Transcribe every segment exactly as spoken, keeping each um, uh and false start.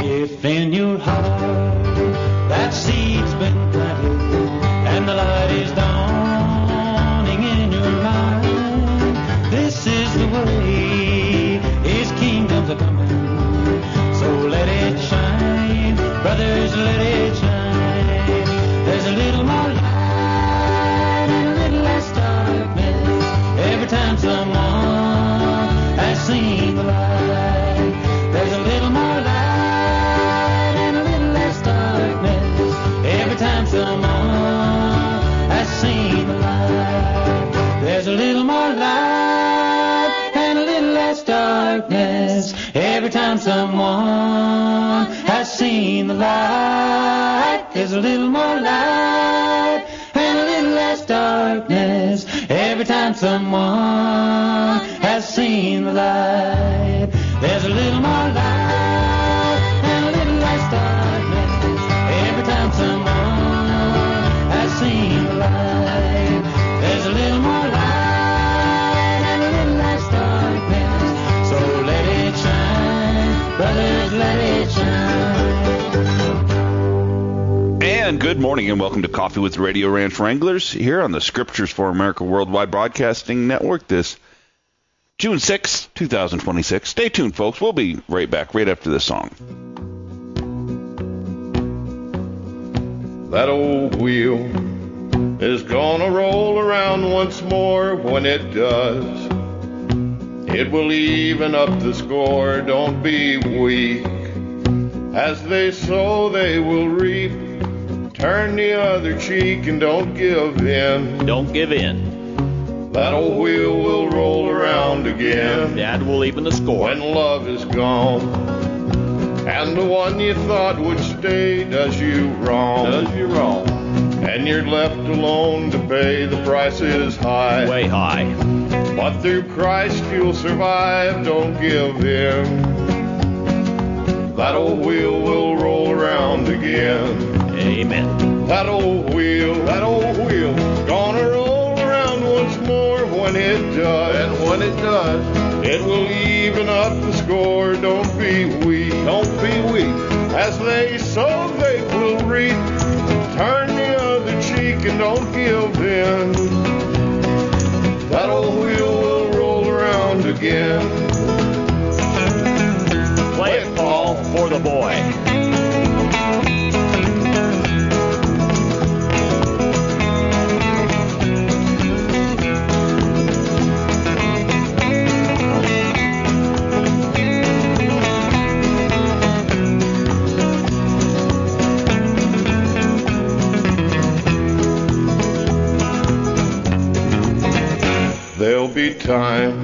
If in your heart that seed's been planted and the light is dawning in your mind, this is the way his kingdom's a coming. So let it shine, brothers, let it shine. There's a little more light and a little less darkness every time someone has seen the light. There's a little more light and a little less darkness every time someone has seen the light. There's a little more light and a little less darkness every time someone has seen the light. There's a little more light and a little less darkness every time someone has seen the light. There's a little more light and a little less darkness every time someone has seen the light. There's a little more light and a little less darkness, so let it shine, brothers, let it shine. And good morning and welcome to Coffee with Radio Ranch Wranglers here on the Scriptures for America Worldwide Broadcasting Network this June sixth, twenty twenty-six. Stay tuned, folks. We'll be right back right after this song. That old wheel is gonna roll around once more. When it does, it will even up the score. Don't be weak. As they sow, they will reap. Turn the other cheek and don't give in. Don't give in. That old wheel will roll around again. Dad will even the score. When love is gone, and the one you thought would stay does you wrong. Does you wrong. And you're left alone to pay. The price is high. Way high. But through Christ you'll survive. Don't give in. That old wheel will roll around again. Amen. That old wheel, that old wheel, gonna roll around once more. When it does, and when it does, it will even up the score. Don't be weak, don't be weak. As they sow, they will reap. Turn the other cheek and don't give in. That old wheel will roll around again. Play it, Paul, for the boy. There'll be times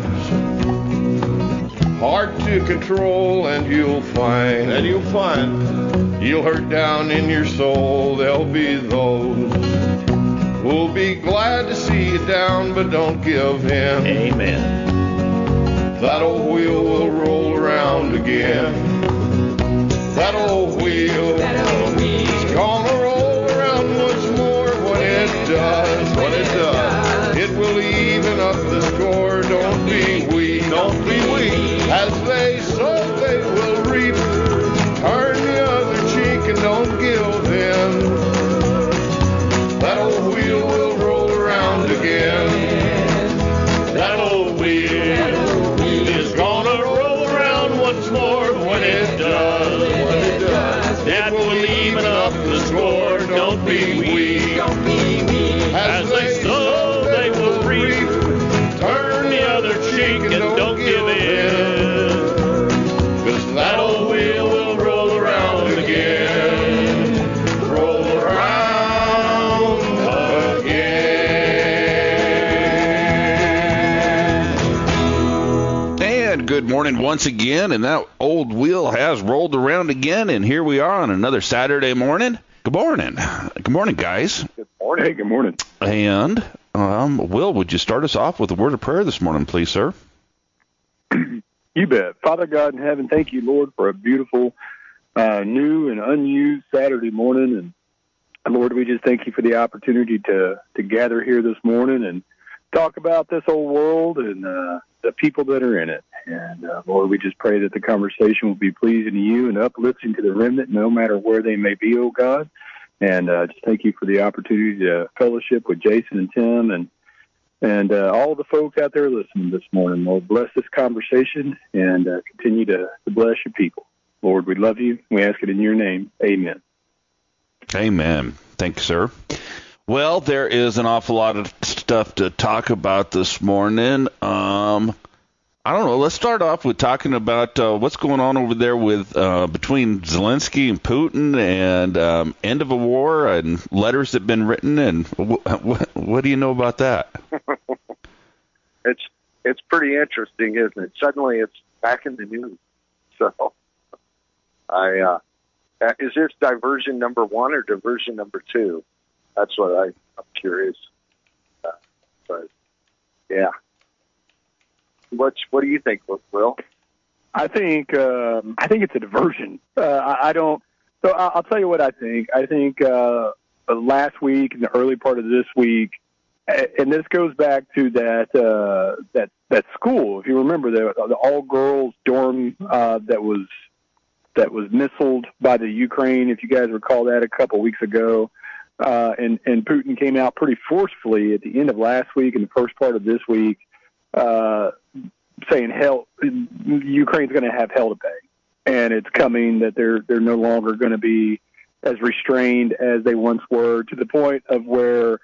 hard to control, and you'll find, and you'll find, you'll hurt down in your soul. There'll be those who'll be glad to see you down, but don't give in. Amen. That old wheel will roll around again. That old wheel, that old wheel is gonna roll around once more. When it does, when it does, it will even up the score. Don't be weak, don't be weak. As they sow, they will reap. Turn the other cheek and don't give in. That old wheel will roll around again. That old wheel is gonna roll around once more. When it does, when it does, it will even up the score. Don't be weak. As they sow, they will reap. Turn the other cheek and don't give in. 'Cause that old wheel will roll around again. Roll around again. And good morning once again, and that old wheel has rolled around again, and here we are on another Saturday morning. Good morning. Good morning, guys. Good morning. Hey, good morning. And, um, Will, would you start us off with a word of prayer this morning, please, sir? You bet. Father God in heaven, thank you, Lord, for a beautiful, uh, new and unused Saturday morning. And, Lord, we just thank you for the opportunity to, to gather here this morning and talk about this old world and uh, the people that are in it. And, uh, Lord, we just pray that the conversation will be pleasing to you and uplifting to the remnant, no matter where they may be, oh God. And uh, just thank you for the opportunity to fellowship with Jason and Tim and and uh, all the folks out there listening this morning. Lord, bless this conversation and uh, continue to, to bless your people. Lord, we love you. We ask it in your name. Amen. Amen. Thank you, sir. Well, there is an awful lot of stuff to talk about this morning. Um, I don't know. Let's start off with talking about uh, what's going on over there with uh, between Zelensky and Putin, and um, end of a war, and letters that have been written. And wh- wh- what do you know about that? it's it's pretty interesting, isn't it? Suddenly, it's back in the news. So, I uh, is this diversion number one or diversion number two? That's what I, I'm curious. Uh, but yeah. What's, what do you think, Will? I think um, I think it's a diversion. Uh, I, I don't. So I'll, I'll tell you what I think. I think uh, last week and the early part of this week, and this goes back to that uh, that that school. If you remember, the, the all girls dorm uh, that was that was missiled by the Ukraine. If you guys recall that a couple weeks ago, uh, and and Putin came out pretty forcefully at the end of last week and the first part of this week. Uh, saying hell, Ukraine's going to have hell to pay, and it's coming. That they're they're no longer going to be as restrained as they once were, to the point of where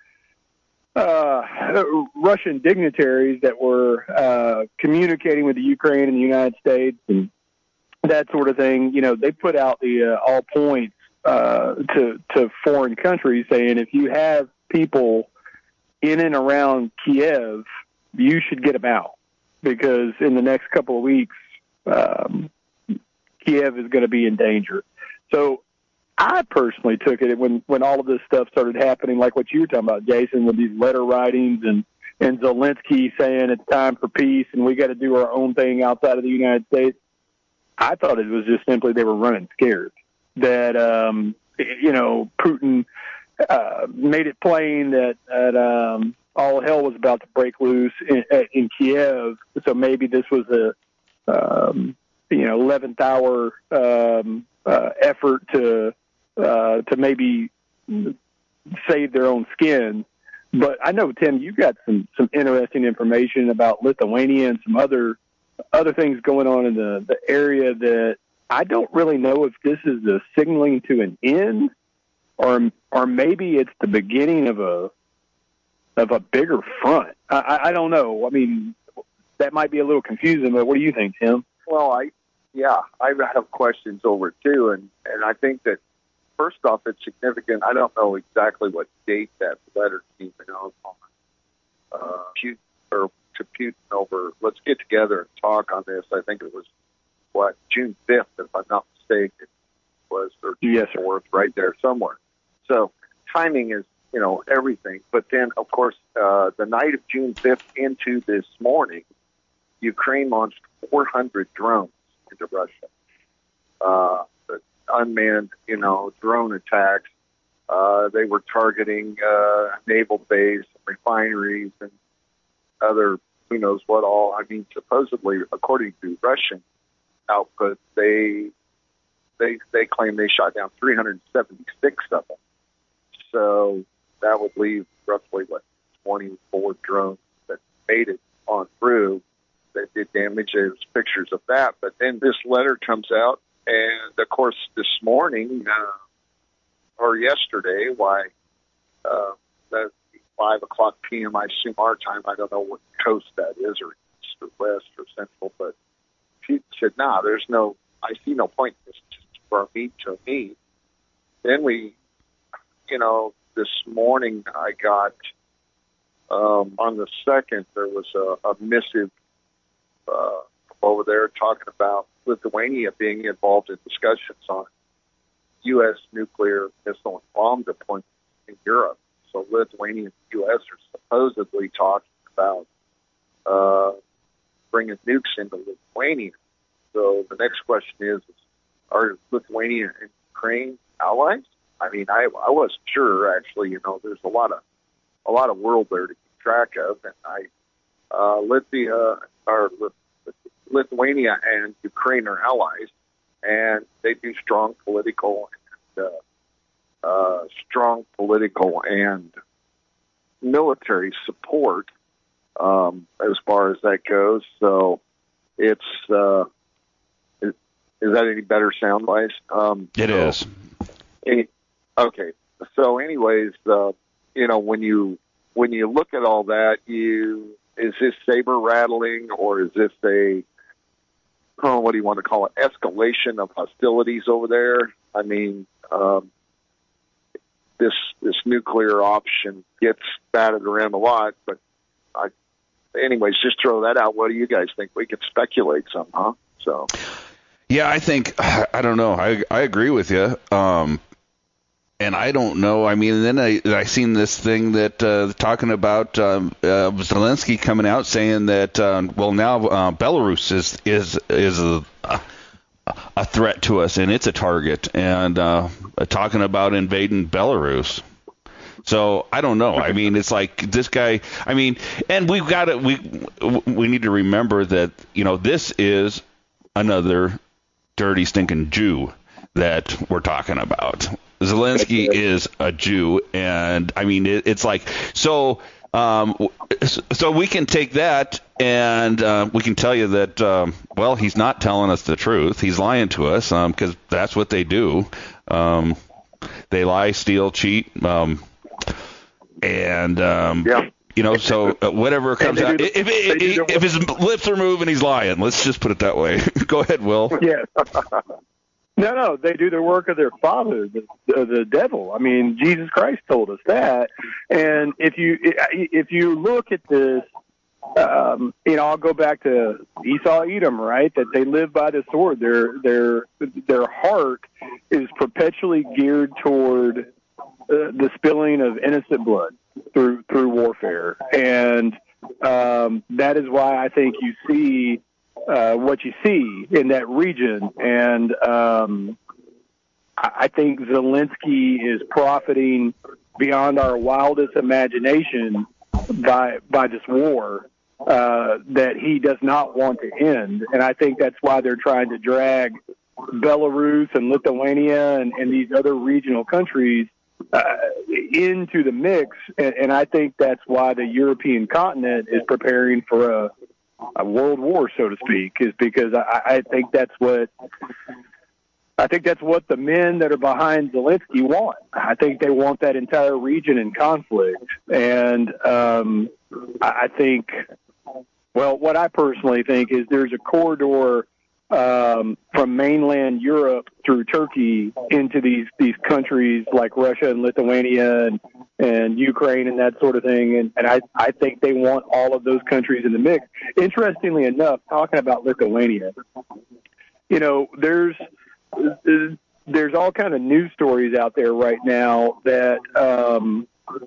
uh, Russian dignitaries that were uh, communicating with the Ukraine and the United States and that sort of thing, you know, they put out the uh, all points uh, to to foreign countries saying if you have people in and around Kiev, you should get them out, because in the next couple of weeks, um, Kiev is going to be in danger. So I personally took it when, when all of this stuff started happening, like what you were talking about, Jason, with these letter writings and, and Zelensky saying it's time for peace and we got to do our own thing outside of the United States. I thought it was just simply they were running scared, that, um, you know, Putin uh, made it plain that, that um, all hell was about to break loose in, in Kiev. So maybe this was a, um, you know, eleventh hour um, uh, effort to uh, to maybe save their own skin. But I know, Tim, you got some, some interesting information about Lithuania and some other other things going on in the, the area that I don't really know if this is the signaling to an end, or or maybe it's the beginning of a of a bigger front. I, I don't know. I mean, that might be a little confusing, but what do you think, Tim? Well, I, yeah, I have questions over it too, and, and I think that first off, it's significant. I don't know exactly what date that letter came out on, uh, Putin, or to Putin over, let's get together and talk on this. I think it was, what, June fifth, if I'm not mistaken, was, or June fourth, right there somewhere. So timing is, you know, everything. But then, of course, uh, the night of June fifth into this morning, Ukraine launched four hundred drones into Russia. Uh, unmanned, you know, drone attacks. Uh, they were targeting uh, naval base, refineries, and other, who knows what all. I mean, supposedly, according to Russian output, they they they claim they shot down three hundred seventy-six of them. So that would leave roughly, what, twenty-four drones that made it on through that did damage. There's pictures of that. But then this letter comes out, and, of course, this morning, uh, or yesterday, why, uh, that's five o'clock p.m., I assume our time. I don't know what coast that is, or east or west or central. But Pete said, nah, there's no, I see no point in this for me to meet. Then we, you know, this morning I got, um, on the second, there was a, a missive uh, over there talking about Lithuania being involved in discussions on U S nuclear missile and bomb deployment in Europe. So Lithuania and the U S are supposedly talking about uh, bringing nukes into Lithuania. So the next question is, are Lithuania and Ukraine allies? I mean, I I wasn't sure, actually. You know, there's a lot of a lot of world there to keep track of, and I uh, Lithuania or Lithuania and Ukraine are allies, and they do strong political and uh, uh, strong political and military support um, as far as that goes. So it's uh, is, is that any better sound wise? Um, it so, is. Any, okay. So, anyways, uh, you know, when you when you look at all that, you is this saber rattling or is this a oh, what do you want to call it? Escalation of hostilities over there. I mean, um, this this nuclear option gets batted around a lot, but I, anyways, just throw that out. What do you guys think? We could speculate some, huh? So, yeah, I think I don't know. I I agree with you. Um, and I don't know. I mean, and then I I seen this thing that uh, talking about um, uh, Zelensky coming out saying that uh, well now uh, Belarus is is is a a threat to us and it's a target, and uh, talking about invading Belarus. So I don't know. I mean, it's like this guy. I mean, and we've got to we we need to remember that, you know, this is another dirty stinking Jew that we're talking about. Zelensky is a Jew, and I mean it, it's like so. Um, so we can take that, and uh, we can tell you that um, well, he's not telling us the truth. He's lying to us because um, that's what they do. Um, they lie, steal, cheat, um, and um, yeah. you know. So uh, whatever comes out, the, if if, if, if his lips are moving, he's lying. Let's just put it that way. Go ahead, Will. Yeah. No, no, they do the work of their father, the, the, the devil. I mean, Jesus Christ told us that. And if you if you look at this, um, you know, I'll go back to Esau, Edom, right? That they live by the sword. Their their their heart is perpetually geared toward uh, the spilling of innocent blood through through warfare, and um, that is why I think you see. Uh, what you see in that region, and um, I think Zelensky is profiting beyond our wildest imagination by by this war uh, that he does not want to end, and I think that's why they're trying to drag Belarus and Lithuania and, and these other regional countries uh, into the mix, and, and I think that's why the European continent is preparing for a a world war, so to speak, is because I, I think that's what I think that's what the men that are behind Zelensky want. I think they want that entire region in conflict, and um, I think, well, what I personally think is there's a corridor um, from mainland Europe through Turkey into these these countries like Russia and Lithuania and and Ukraine and that sort of thing. And, and I, I think they want all of those countries in the mix. Interestingly enough, talking about Lithuania, you know, there's there's all kind of news stories out there right now that um,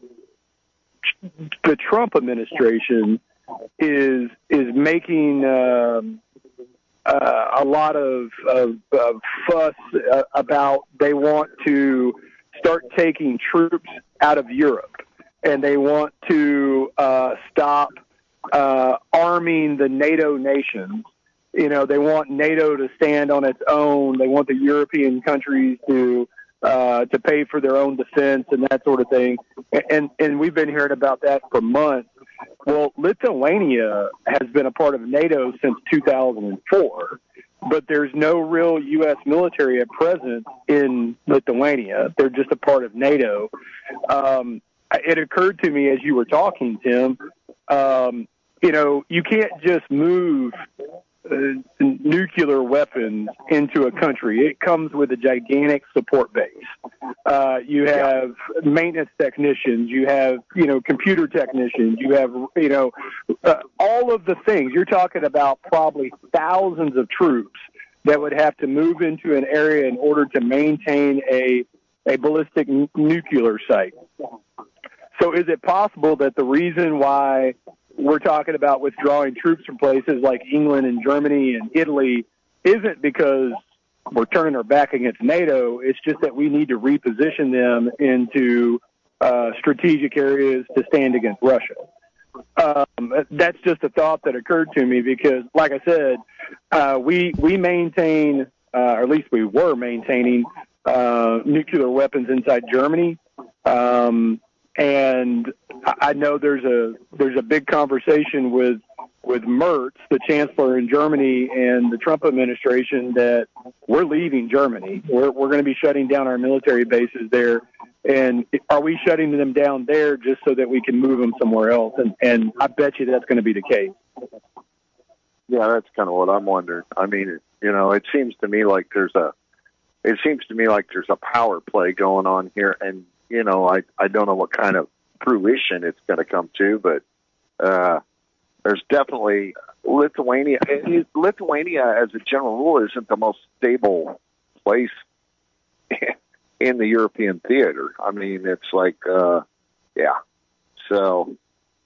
the Trump administration is is making um, uh, a lot of, of, of fuss uh, about they want to start taking troops out of Europe, and they want to uh, stop uh, arming the NATO nations. You know, they want NATO to stand on its own. They want the European countries to uh, to pay for their own defense and that sort of thing. And and we've been hearing about that for months. Well, Lithuania has been a part of NATO since two thousand four. But there's no real U S military at present in Lithuania. They're just a part of NATO. Um, it occurred to me as you were talking, Tim, um, you know, you can't just move uh, nuclear weapons into a country. It comes with a gigantic support base. Uh, you have maintenance technicians, you have, you know, computer technicians, you have, you know, uh, all of the things. You're talking about probably thousands of troops that would have to move into an area in order to maintain a, a ballistic n- nuclear site. So is it possible that the reason why we're talking about withdrawing troops from places like England and Germany and Italy isn't because we're turning our back against NATO? It's just that we need to reposition them into uh, strategic areas to stand against Russia. um, that's just a thought that occurred to me because, like I said, uh, we we maintain, uh, or at least we were maintaining, uh, nuclear weapons inside Germany, um, and I know there's a there's a big conversation with with Merz, the chancellor in Germany, and the Trump administration that we're leaving Germany. We're we're going to be shutting down our military bases there. And are we shutting them down there just so that we can move them somewhere else? And, and I bet you that's going to be the case. Yeah, that's kind of what I'm wondering. I mean, you know, it seems to me like there's a, it seems to me like there's a power play going on here. And, you know, I, I don't know what kind of fruition it's going to come to, but uh, there's definitely Lithuania. Lithuania, as a general rule, isn't the most stable place in the European theater. I mean, it's like, uh, yeah. So,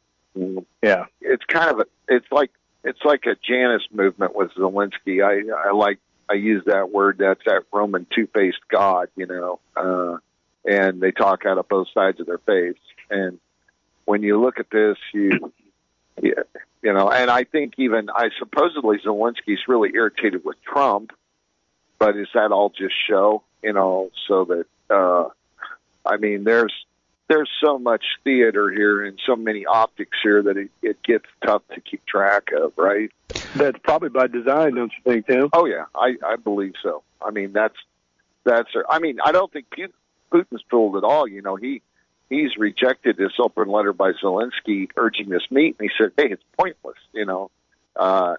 yeah, it's kind of a, it's like, it's like a Janus movement with Zelensky. I, I like, I use that word. That's that Roman two-faced God, you know, uh, and they talk out of both sides of their face. And when you look at this, you, you, you know, and I think even, I supposedly Zelensky's really irritated with Trump, but is that all just show? You know, so that, uh, I mean, there's, there's so much theater here and so many optics here that it, it gets tough to keep track of, right? That's probably by design, don't you think, Tim? Oh yeah, I, I believe so. I mean, that's, that's, I mean, I don't think Putin's fooled at all. You know, he, he's rejected this open letter by Zelensky urging this meet, and he said, hey, it's pointless, you know, uh,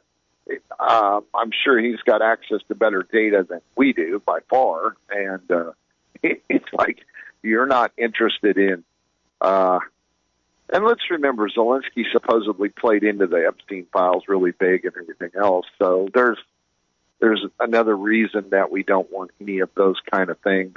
Uh, I'm sure he's got access to better data than we do by far. And uh, it, it's like you're not interested in. Uh, and let's remember, Zelensky supposedly played into the Epstein files really big and everything else. So there's there's another reason that we don't want any of those kind of things.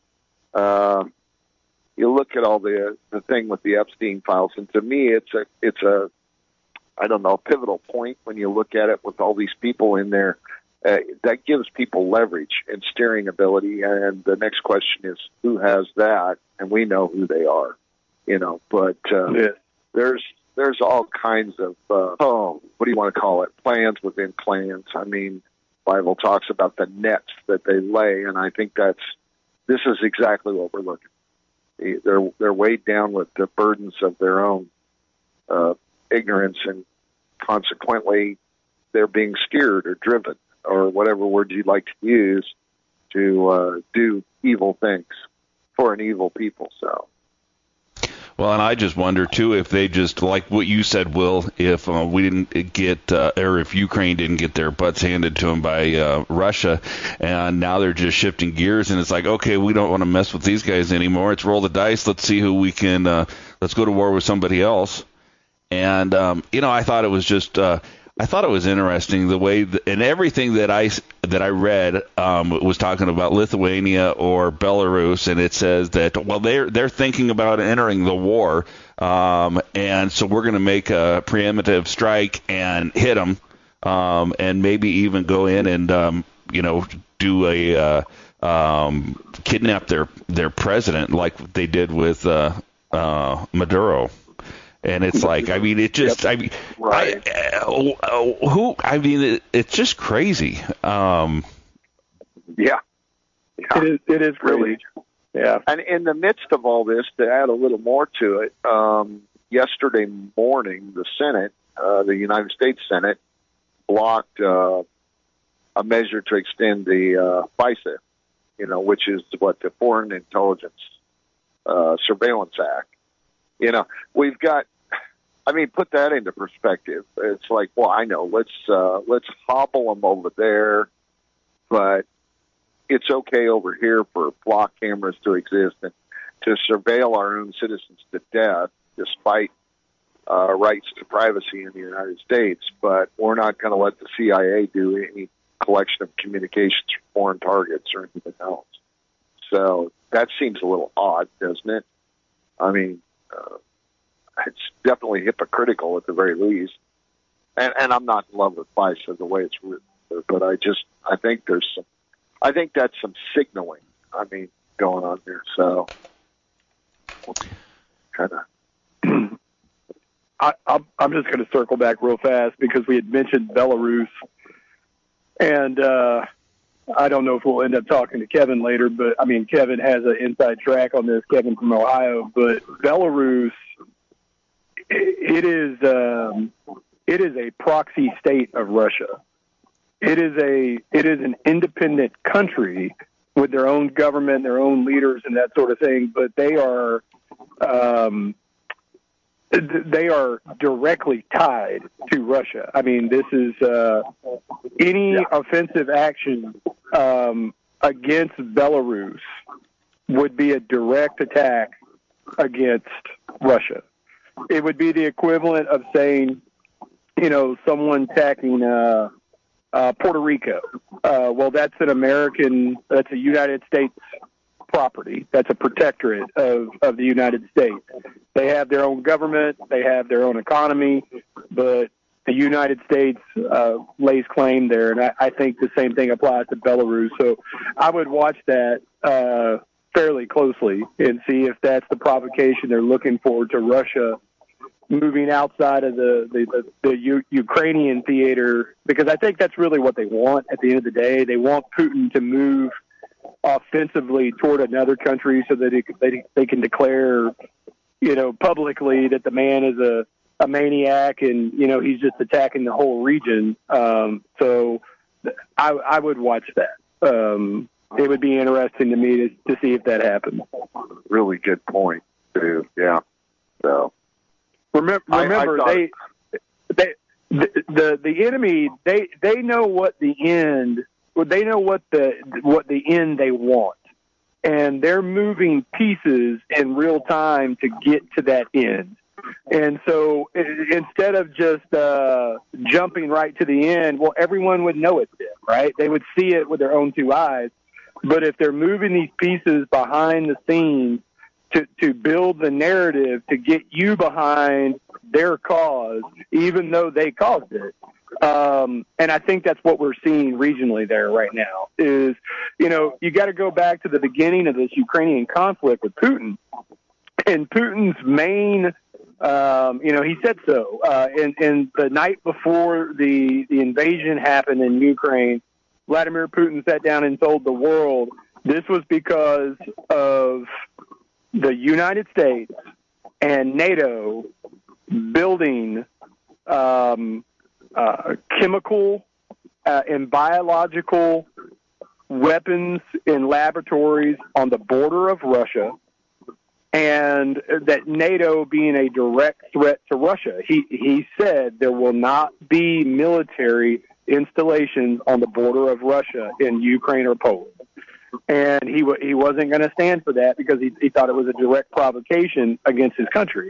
Uh, you look at all the the thing with the Epstein files, and to me, it's a it's a I don't know, a pivotal point when you look at it with all these people in there. Uh, that gives people leverage and steering ability. And the next question is, who has that? And we know who they are, you know. But uh, yeah. there's there's all kinds of, uh, oh, what do you want to call it, plans within plans. I mean, Bible talks about the nets that they lay, and I think that's, this is exactly what we're looking at. They're, they're weighed down with the burdens of their own uh ignorance, and consequently they're being steered or driven or whatever word you'd like to use to uh, do evil things for an evil people. So, well, and I just wonder too if they just, like what you said, Will, if uh, we didn't get uh, or if Ukraine didn't get their butts handed to them by uh, Russia, and now they're just shifting gears, and it's like, okay, we don't want to mess with these guys anymore. It's roll the dice. Let's see who we can. Uh, let's go to war with somebody else. And, um, you know, I thought it was just, uh, I thought it was interesting the way, th- and everything that I, that I read um, was talking about Lithuania or Belarus, and it says that, well, they're, they're thinking about entering the war, um, and so we're going to make a preemptive strike and hit them, um, and maybe even go in and, um, you know, do a, uh, um, kidnap their, their president like they did with uh, uh, Maduro. And it's like, I mean, it just, yep. I mean, right. I, uh, who, I mean, it, it's just crazy. Um, yeah. yeah. It is, it is really. Yeah. And in the midst of all this, to add a little more to it, um, yesterday morning, the Senate, uh, the United States Senate, blocked uh, a measure to extend the uh, FISA, you know, which is what the Foreign Intelligence uh, Surveillance Act. You know, we've got, I mean, put that into perspective. It's like, well, I know, let's, uh, let's hobble them over there, but it's okay over here for block cameras to exist and to surveil our own citizens to death, despite uh, rights to privacy in the United States. But we're not going to let the C I A do any collection of communications from foreign targets or anything else. So that seems a little odd, doesn't it? I mean, Uh, it's definitely hypocritical at the very least. And, and I'm not in love with FISA the way it's written, but I just, I think there's some, I think that's some signaling, I mean, going on here. So, kind of. I, I'm I'm just going to circle back real fast because we had mentioned Belarus, and uh, I don't know if we'll end up talking to Kevin later, but I mean Kevin has an inside track on this. Kevin from Ohio, but Belarus, it is um, it is a proxy state of Russia. It is a it is an independent country with their own government, their own leaders, and that sort of thing. But they are um, they are directly tied to Russia. I mean, this is uh, any yeah. offensive action um, against Belarus would be a direct attack against Russia. It would be the equivalent of saying, you know, someone attacking uh, uh, Puerto Rico. Uh, well, that's an American, that's a United States property. That's a protectorate of, of the United States. They have their own government. They have their own economy, but the United States uh, lays claim there, and I, I think the same thing applies to Belarus. So I would watch that uh, fairly closely and see if that's the provocation they're looking for to Russia moving outside of the, the, the, the U- Ukrainian theater, because I think that's really what they want at the end of the day. They want Putin to move offensively toward another country so that it, they, they can declare, you know, publicly that the man is a, a maniac and, you know, he's just attacking the whole region. Um, so I, I would watch that. Um, it would be interesting to me to, to see if that happens. Really good point, too. Yeah. So remember, remember I, I thought... they, they, the, the, the enemy, they, they know what the end, they know what the, what the end they want. And they're moving pieces in real time to get to that end. And so instead of just uh, jumping right to the end, well, everyone would know it's it, right? They would see it with their own two eyes. But if they're moving these pieces behind the scenes to, to build the narrative to get you behind their cause, even though they caused it, um, and I think that's what we're seeing regionally there right now is, you know, you got to go back to the beginning of this Ukrainian conflict with Putin. And Putin's main Um, you know, he said so. Uh, and, and the night before the, the invasion happened in Ukraine, Vladimir Putin sat down and told the world this was because of the United States and NATO building um, uh, chemical uh, and biological weapons in laboratories on the border of Russia, and that NATO being a direct threat to Russia. He he said there will not be military installations on the border of Russia in Ukraine or Poland. And he he wasn't going to stand for that because he, he thought it was a direct provocation against his country.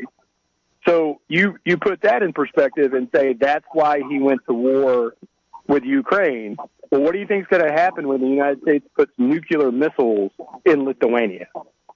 So you, you put that in perspective and say that's why he went to war with Ukraine. Well, what do you think is going to happen when the United States puts nuclear missiles in Lithuania?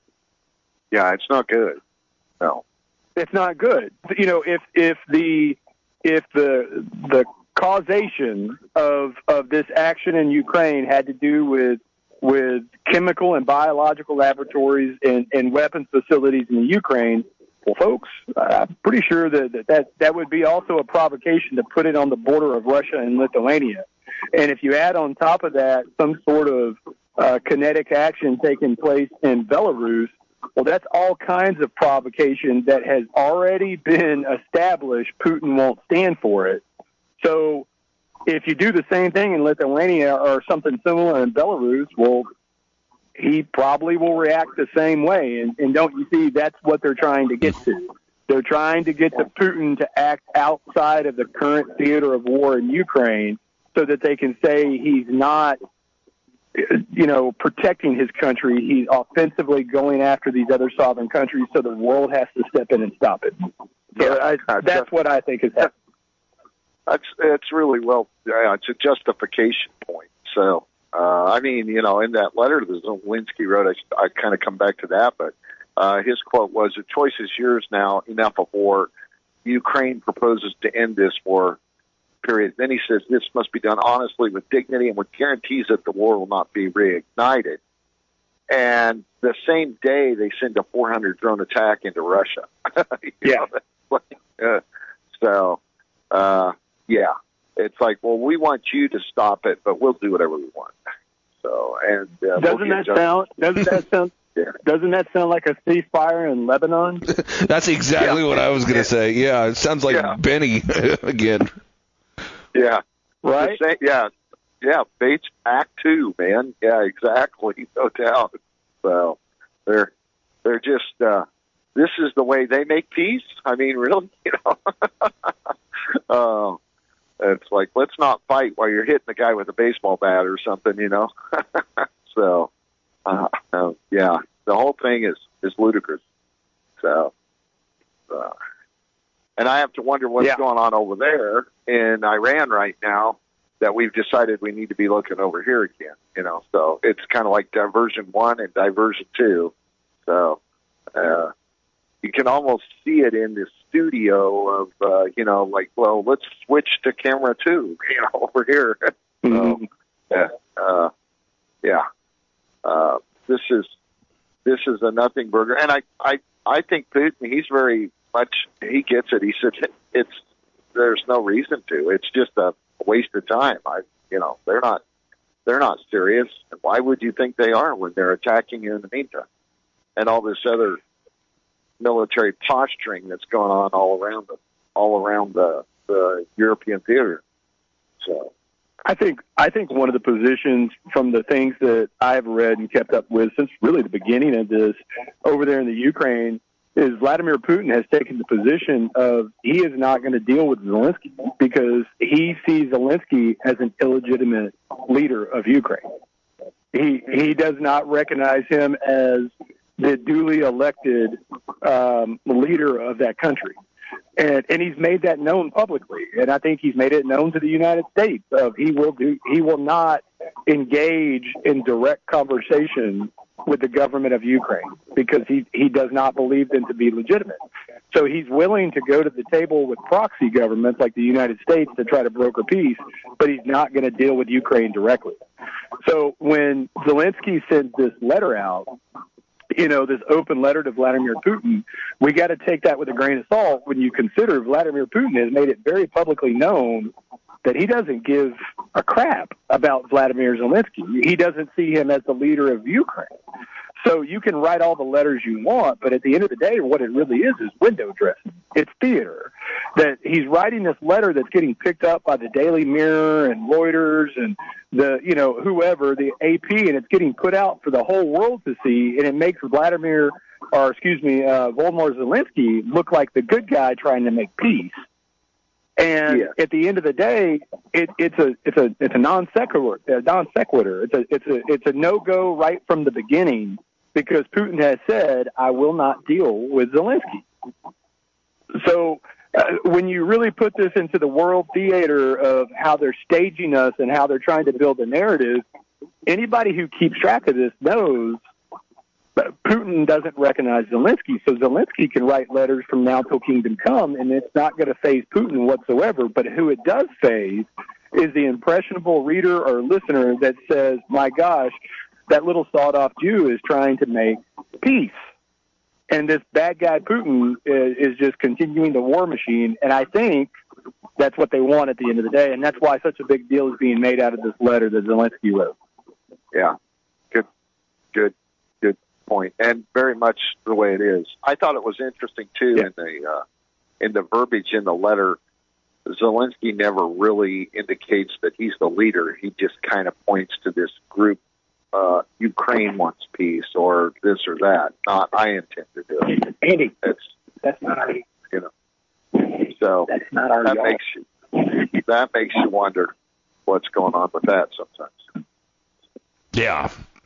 Yeah, it's not good. No, it's not good. You know, if if the if the the causation of of this action in Ukraine had to do with with chemical and biological laboratories and, and weapons facilities in the Ukraine, well, folks, I'm pretty sure that, that that that would be also a provocation to put it on the border of Russia and Lithuania. And if you add on top of that some sort of uh, kinetic action taking place in Belarus, well, that's all kinds of provocation that has already been established. Putin won't stand for it. So if you do the same thing in Lithuania or something similar in Belarus, well, he probably will react the same way. And, and don't you see, that's what they're trying to get to. They're trying to get to Putin to act outside of the current theater of war in Ukraine so that they can say he's not, you know, protecting his country. He's offensively going after these other sovereign countries, so the world has to step in and stop it. So yeah, I, that's what I think is happening. That's it's really well. Yeah, it's a justification point. So uh, I mean, you know, in that letter that Zelensky wrote, I, I kind of come back to that, but uh, his quote was, "The choice is yours now. Enough of war. Ukraine proposes to end this war." Period. Then he says this must be done honestly with dignity and with guarantees that the war will not be reignited. And the same day they send a four hundred drone attack into Russia. Yeah. Know, like, uh, So, uh, yeah, it's like, well, we want you to stop it, but we'll do whatever we want. So, and uh, doesn't we'll that just, sound? Doesn't that sound? Yeah. Doesn't that sound like a ceasefire in Lebanon? That's exactly Yeah. what I was going to say. Yeah, it sounds like Yeah. Benny again. Yeah. Right? The same- yeah. Yeah. Bates Act Two, man. Yeah, exactly. No doubt. So they're they're just uh, this is the way they make peace. I mean, really, you know. um, it's like, let's not fight while you're hitting the guy with a baseball bat or something, you know. so uh, uh, yeah, the whole thing is is ludicrous. So. Uh, And I have to wonder what's Yeah. going on over there in Iran right now that we've decided we need to be looking over here again, you know. So it's kind of like diversion one and diversion two. So uh, you can almost see it in the studio of, uh, you know, like, well, let's switch to camera two, you know, over here. Mhm. So, yeah, uh, yeah. Uh, this is this is a nothing burger, and I I I think Putin, he's very much, he gets it. He said it's there's no reason to. It's just a waste of time. I you know they're not they're not serious. And why would you think they are when they're attacking you in the meantime? And all this other military posturing that's going on all around the all around the, the European theater. So. I think I think one of the positions from the things that I've read and kept up with since really the beginning of this over there in the Ukraine is Vladimir Putin has taken the position of he is not going to deal with Zelensky because he sees Zelensky as an illegitimate leader of Ukraine. He he does not recognize him as the duly elected um, leader of that country. And, and he's made that known publicly, and I think he's made it known to the United States. Of he will do, he will not engage in direct conversation with the government of Ukraine because he he does not believe them to be legitimate. So he's willing to go to the table with proxy governments like the United States to try to broker peace, but he's not going to deal with Ukraine directly. So when Zelensky sent this letter out, you know, this open letter to Vladimir Putin, we got to take that with a grain of salt when you consider Vladimir Putin has made it very publicly known that he doesn't give a crap about Vladimir Zelensky. He doesn't see him as the leader of Ukraine. So you can write all the letters you want, but at the end of the day, what it really is is window dressing. It's theater. That he's writing this letter that's getting picked up by the Daily Mirror and Reuters and the, you know, whoever, the A P, and it's getting put out for the whole world to see, and it makes Vladimir, or excuse me, uh, Volodymyr Zelensky look like the good guy trying to make peace. And Yeah. at the end of the day, it, it's a it's a it's a non sequitur. A non sequitur. It's a it's a it's a no go right from the beginning because Putin has said, "I will not deal with Zelensky." So uh, when you really put this into the world theater of how they're staging us and how they're trying to build a narrative, anybody who keeps track of this knows that Putin doesn't recognize Zelensky. So Zelensky can write letters from now till kingdom come, and it's not going to faze Putin whatsoever. But who it does faze is the impressionable reader or listener that says, my gosh, that little sawed-off Jew is trying to make peace. And this bad guy Putin is, is just continuing the war machine. And I think that's what they want at the end of the day. And that's why such a big deal is being made out of this letter that Zelensky wrote. Yeah, good, good, good point, and very much the way it is. I thought it was interesting too Yeah. in the uh, in the verbiage in the letter. Zelensky never really indicates that he's the leader. He just kind of points to this group. Uh, Ukraine wants peace, or this or that. Not I intend to do it. Andy, It's that's not our, you know. So that's not our that y'all. makes you that makes you wonder what's going on with that sometimes. Yeah.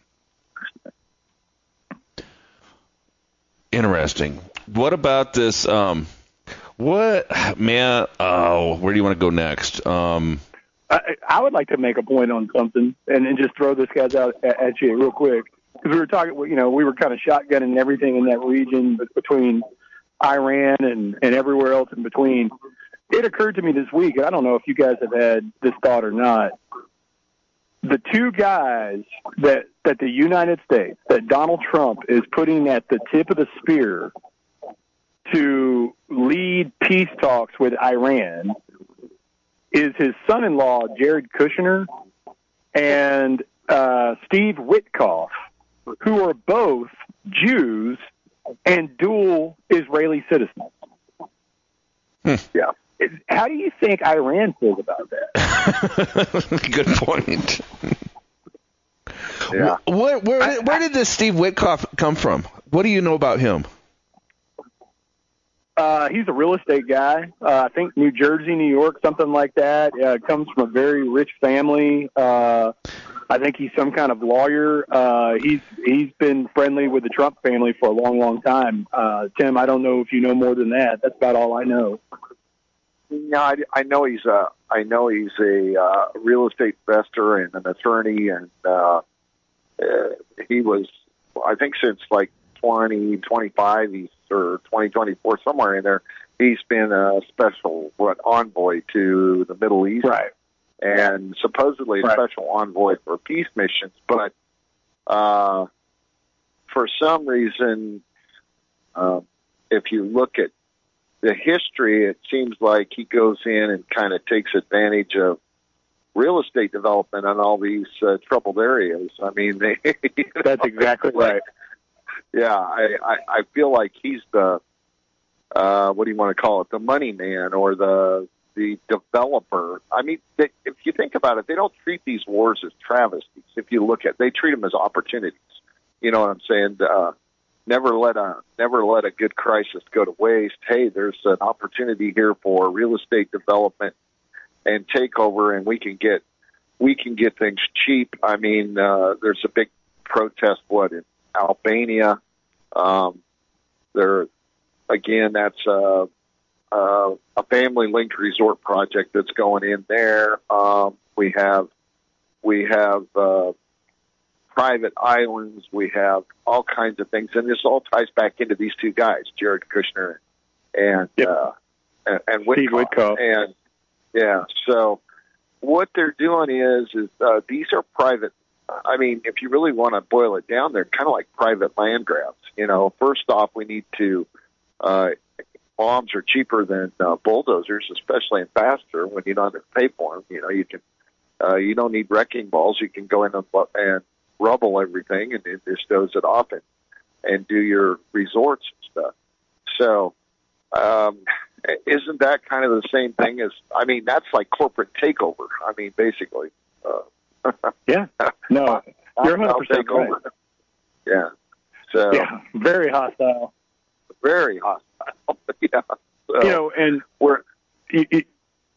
Interesting. What about this? Um, what, man? Oh, where do you want to go next? Um, I, I would like to make a point on something and then just throw this guys out at, at you real quick. Because we were talking, you know, we were kind of shotgunning everything in that region but between Iran and, and everywhere else in between. It occurred to me this week, and I don't know if you guys have had this thought or not, the two guys that, that the United States, that Donald Trump is putting at the tip of the spear to lead peace talks with Iran is his son-in-law, Jared Kushner, and uh, Steve Witkoff, who are both Jews and dual Israeli citizens. Hmm. Yeah. How do you think Iran feels about that? Good point. Yeah. Where, where, where did this Steve Witkoff come from? What do you know about him? Uh, he's a real estate guy. Uh, I think New Jersey, New York, something like that. Uh, comes from a very rich family. Uh, I think he's some kind of lawyer. Uh, he's he's been friendly with the Trump family for a long, long time. Uh, Tim, I don't know if you know more than that. That's about all I know. No, I, I know he's a I know he's a uh, real estate investor and an attorney, and uh, uh, he was, I think, since like twenty twenty-five, he's or twenty twenty-four, somewhere in there, he's been a special what envoy to the Middle East, right? And supposedly a right. special envoy for peace missions, but uh, for some reason, uh, if you look at the history, it seems like he goes in and kind of takes advantage of real estate development on all these uh, troubled areas. I mean, they, you know, that's exactly right. Yeah, I, I, I feel like he's the, uh, what do you want to call it, the money man or the the developer. I mean, they, if you think about it, they don't treat these wars as travesties. If you look at, they treat them as opportunities. You know what I'm saying? Uh, never let a never let a good crisis go to waste. Hey, there's an opportunity here for real estate development and takeover, and we can get we can get things cheap. I mean, uh, there's a big protest. What in Albania? Um, there again. That's uh, uh, a family-linked resort project that's going in there. Um, we have we have uh, private islands. We have all kinds of things, and this all ties back into these two guys, Jared Kushner and yep. uh, and, and Steve Witkoff. Witkoff. And yeah, so what they're doing is is uh, these are private. I mean, if you really want to boil it down, they're kind of like private land grabs. You know, first off, we need to. Uh, bombs are cheaper than uh, bulldozers, especially and faster when you don't have to pay for them. You know, you can. Uh, you don't need wrecking balls. You can go in and, and rubble everything and it just does it off and, and do your resorts and stuff. So, um, isn't that kind of the same thing as? I mean, that's like corporate takeover. I mean, basically. Uh, Yeah. No, you're one hundred percent right. Yeah. So yeah, very hostile. Very hostile. Yeah. So you know, and we're you, you,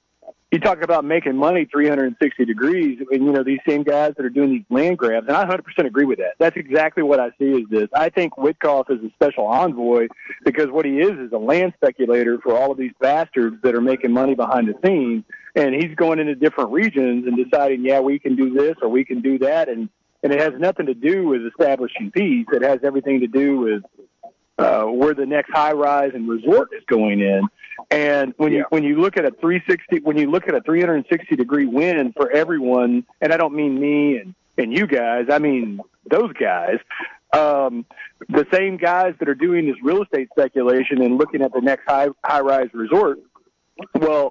you talk about making money three hundred sixty degrees, and you know these same guys that are doing these land grabs, and I one hundred percent agree with that. That's exactly what I see is this. I think Witkoff is a special envoy because what he is is a land speculator for all of these bastards that are making money behind the scenes. And he's going into different regions and deciding, yeah, we can do this or we can do that. And, and it has nothing to do with establishing peace. It has everything to do with uh, where the next high-rise and resort is going in. And when yeah. you when you look at a three sixty, when you look at a three hundred sixty degree win for everyone, and I don't mean me and, and you guys, I mean those guys, um, the same guys that are doing this real estate speculation and looking at the next high high-rise resort, well,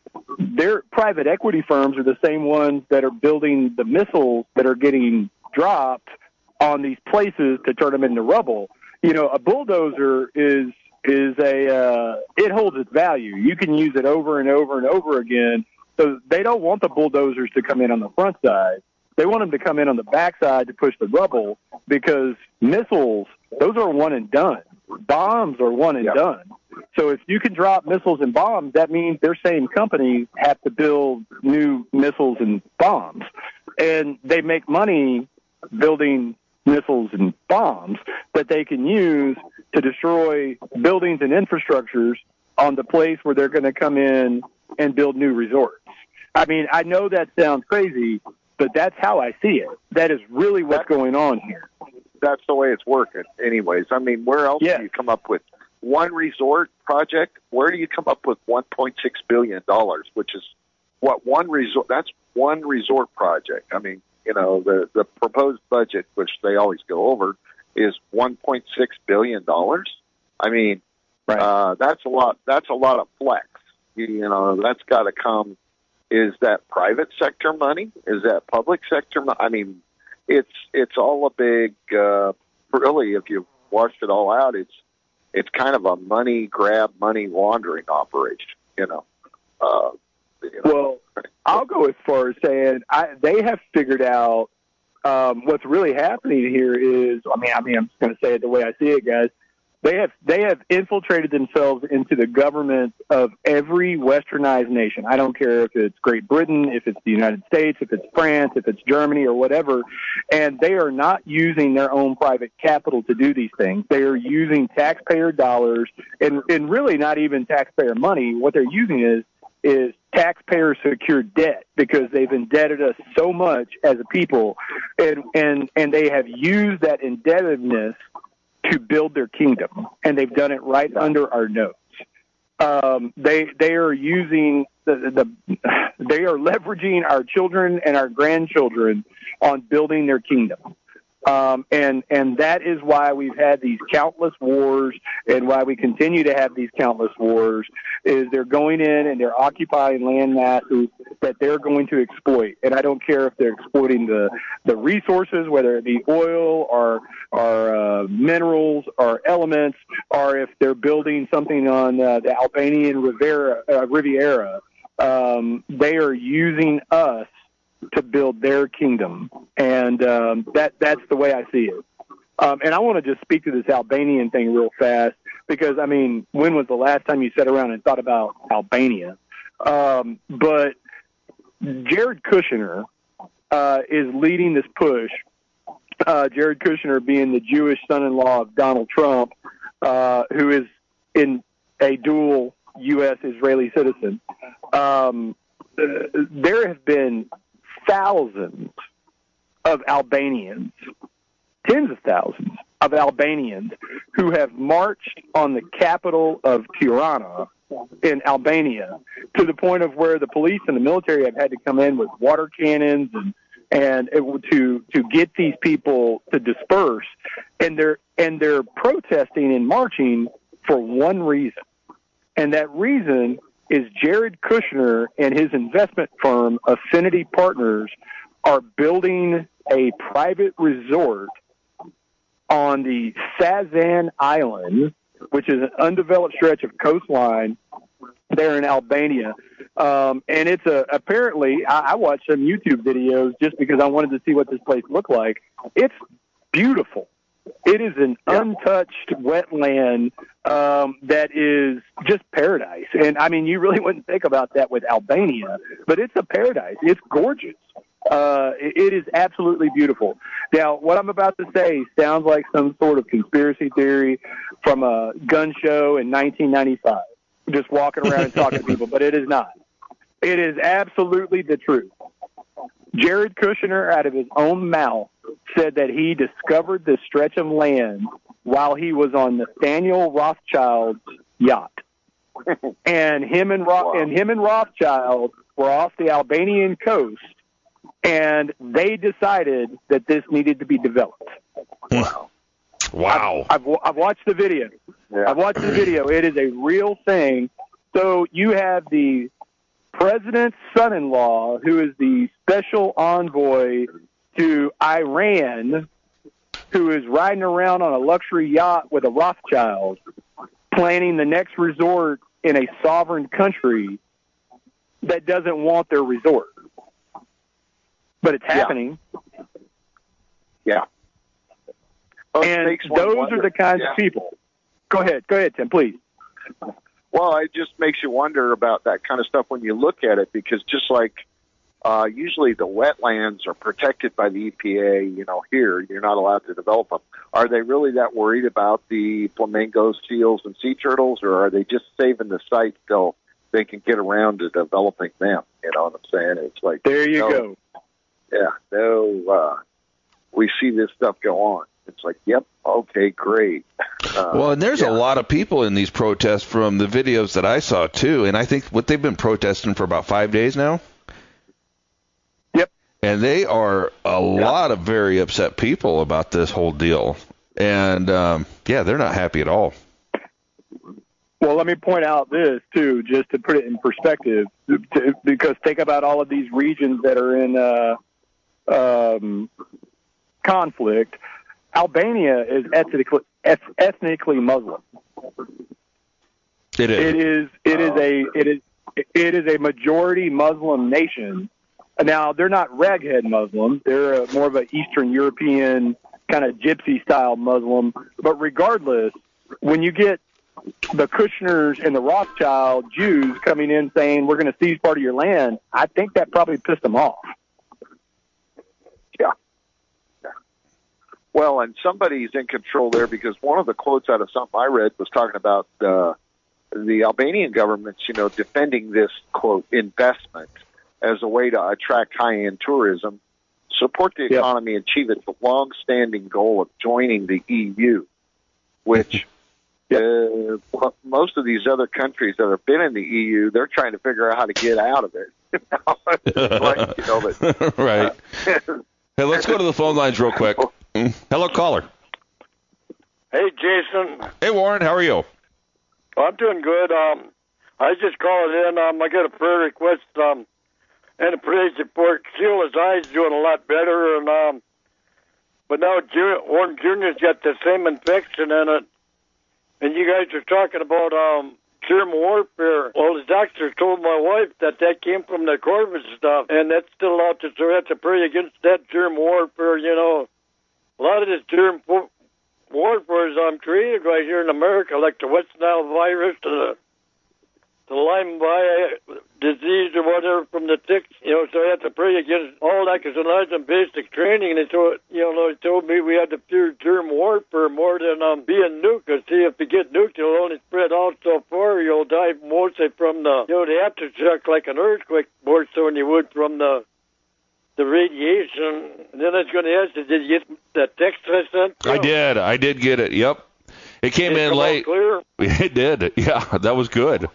their private equity firms are the same ones that are building the missiles that are getting dropped on these places to turn them into rubble. You know, a bulldozer is is a uh, it holds its value. You can use it over and over and over again. So they don't want the bulldozers to come in on the front side. They want them to come in on the back side to push the rubble because missiles, those are one and done. Bombs are one and yep. done. So if you can drop missiles and bombs, that means their same companies have to build new missiles and bombs. And they make money building missiles and bombs that they can use to destroy buildings and infrastructures on the place where they're going to come in and build new resorts. I mean, I know that sounds crazy, but that's how I see it. That is really what's going on here. That's the way it's working anyways. I mean, where else yeah. do you come up with one resort project? Where do you come up with one point six billion dollars, which is what one resort, that's one resort project. I mean, you know, the, the proposed budget, which they always go over, is one point six billion dollars. I mean, Right. Uh, that's a lot. That's a lot of flex. You, you know, that's got to come. Is that private sector money? Is that public sector money? I mean, it's it's all a big. Uh, really, if you wash it all out, it's it's kind of a money grab, money laundering operation. You know. Uh, you know. Well, I'll go as far as saying I, they have figured out um, what's really happening here is. I mean, I mean, I'm just going to say it the way I see it, guys. They have they have infiltrated themselves into the government of every westernized nation. I don't care if it's Great Britain, if it's the United States, if it's France, if it's Germany or whatever. And they are not using their own private capital to do these things. They are using taxpayer dollars and, and really not even taxpayer money. What they're using is is taxpayer secured debt because they've indebted us so much as a people. And, and, and they have used that indebtedness to build their kingdom, and they've done it right under our nose. Um, they they are using the, the they are leveraging our children and our grandchildren on building their kingdom. Um, and, and that is why we've had these countless wars and why we continue to have these countless wars is they're going in and they're occupying land masses that they're going to exploit. And I don't care if they're exploiting the, the resources, whether it be oil or, or, uh, minerals or elements, or if they're building something on uh, the Albanian Riviera, uh, Riviera. Um, they are using us to build their kingdom. And um, that that's the way I see it. Um, and I want to just speak to this Albanian thing real fast because, I mean, when was the last time you sat around and thought about Albania? Um, but Jared Kushner uh, is leading this push, uh, Jared Kushner being the Jewish son-in-law of Donald Trump, uh, who is in a dual U S Israeli citizen. Um, uh, there have been thousands of Albanians, tens of thousands of Albanians who have marched on the capital of Tirana in Albania to the point of where the police and the military have had to come in with water cannons and and it, to to get these people to disperse, and they're and they're protesting and marching for one reason, and that reason is Jared Kushner and his investment firm, Affinity Partners, are building a private resort on the Sazan Island, which is an undeveloped stretch of coastline there in Albania. Um, and it's a, apparently, I, I watched some YouTube videos just because I wanted to see what this place looked like. It's beautiful. It is an untouched wetland um, that is just paradise. And, I mean, you really wouldn't think about that with Albania, but it's a paradise. It's gorgeous. Uh, it, it is absolutely beautiful. Now, what I'm about to say sounds like some sort of conspiracy theory from a gun show in nineteen ninety-five, just walking around and talking to people, but it is not. It is absolutely the truth. Jared Kushner, out of his own mouth, said that he discovered this stretch of land while he was on Nathaniel Rothschild's yacht. And him and Ro- wow. and him and Rothschild were off the Albanian coast, and they decided that this needed to be developed. Wow. Wow. I've, I've, I've watched the video. Yeah. I've watched the video. It is a real thing. So you have the president's son-in-law, who is the special envoy to Iran, who is riding around on a luxury yacht with a Rothschild, planning the next resort in a sovereign country that doesn't want their resort. But it's happening. Yeah. Well, and those wonder. are the kinds yeah. of people. Go ahead. Go ahead, Tim, please. Well, it just makes you wonder about that kind of stuff when you look at it, because just like uh, usually the wetlands are protected by the E P A, you know, here, you're not allowed to develop them. Are they really that worried about the flamingos, seals, and sea turtles, or are they just saving the site so they can get around to developing them? You know what I'm saying? It's like, there you no, go. Yeah, no, uh, we see this stuff go on. It's like, yep, okay, great. Uh, well, and there's yeah. a lot of people in these protests from the videos that I saw, too. And I think what they've been protesting for about five days now. Yep. And they are a yeah. lot of very upset people about this whole deal. And, um, yeah, they're not happy at all. Well, let me point out this, too, just to put it in perspective, to, because think about all of these regions that are in uh, um, conflict. Albania is ethnically, ethnically Muslim. It is. It is. It is a. It is. It is a majority Muslim nation. Now they're not raghead Muslims. They're a, more of an Eastern European kind of gypsy style Muslim. But regardless, when you get the Kushners and the Rothschild Jews coming in saying we're going to seize part of your land, I think that probably pissed them off. Yeah. yeah. Well, and somebody's in control there, because one of the quotes out of something I read was talking about uh, the Albanian government's, you know, defending this, quote, investment as a way to attract high-end tourism, support the economy, yep. achieve its long-standing goal of joining the E U, which yep. uh, most of these other countries that have been in the E U, they're trying to figure out how to get out of it. like, you know, but, right. Uh, hey, let's go to the phone lines real quick. Hello, caller. Hey, Jason. Hey, Warren. How are you? I'm doing good. Um, I was just calling in. Um, I got a prayer request um, and a praise report. Sheila's eyes doing a lot better, and um, but now Junior, Warren Junior's got the same infection in it. And you guys are talking about um, germ warfare. Well, the doctor told my wife that that came from the Corvus stuff, and that's still out there, so we have to pray against that germ warfare. You know, a lot of this germ warfare is um, created right here in America, like the West Nile virus, the, the Lyme virus, disease or whatever from the ticks. You know, so I have to pray against all that, because when I was in basic training, and they told, you know, they told me we had to fear germ warfare more than um, being nuked. Because see, if you get nuked, you'll only spread out so far. You'll die mostly from the, you know, the aftershock, like an earthquake, more so than you would from the the radiation. And then I was going to ask you, did you get that text I sent? I did. I did get it. Yep. It came did in it late. Clear? It did. Yeah, that was good.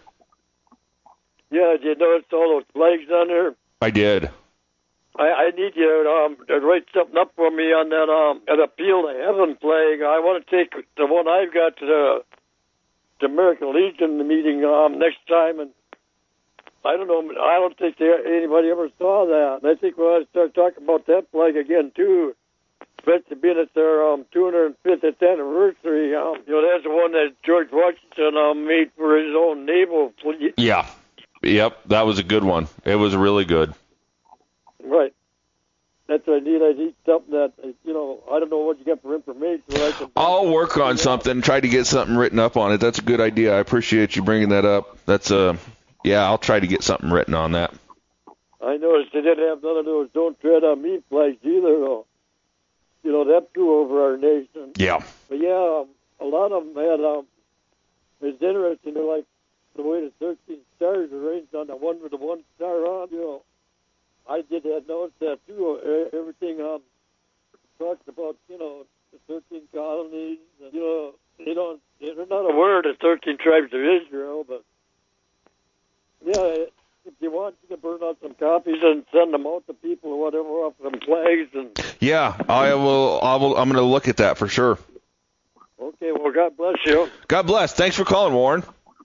Yeah, did you notice all those flags on there? I did. I, I need you um, to write something up for me on that um, an appeal to heaven flag. I want to take the one I've got to the, the American Legion meeting um, next time, and I don't know. I don't think there, anybody ever saw that. And I think we'll start talking about that flag again too, especially being at their um, two hundred fiftieth anniversary. Um, you know, that's the one that George Washington um, made for his own naval fleet. Yeah. Yep, that was a good one. It was really good. Right. That's what I need. I need something that, you know, I don't know what you got for information. I can I'll work on something, try to get something written up on it. That's a good idea. I appreciate you bringing that up. That's uh, yeah, I'll try to get something written on that. I noticed they didn't have none of those "Don't Tread on Me" flags either, though. You know, that flew over our nation. Yeah. But yeah, um, a lot of them had, um, it's interesting, they're like, the way the thirteen stars are arranged on the one with the one star on, you know, I did that, notice that too. Everything um, talks about, you know, the thirteen colonies, and, you know, they don't, they're not aware of the thirteen tribes of Israel, but, yeah, if you want, you can burn out some copies and send them out to people or whatever off some flags. And yeah, I will, I will, I'm going to look at that for sure. Okay, well, God bless you. God bless. Thanks for calling, Warren.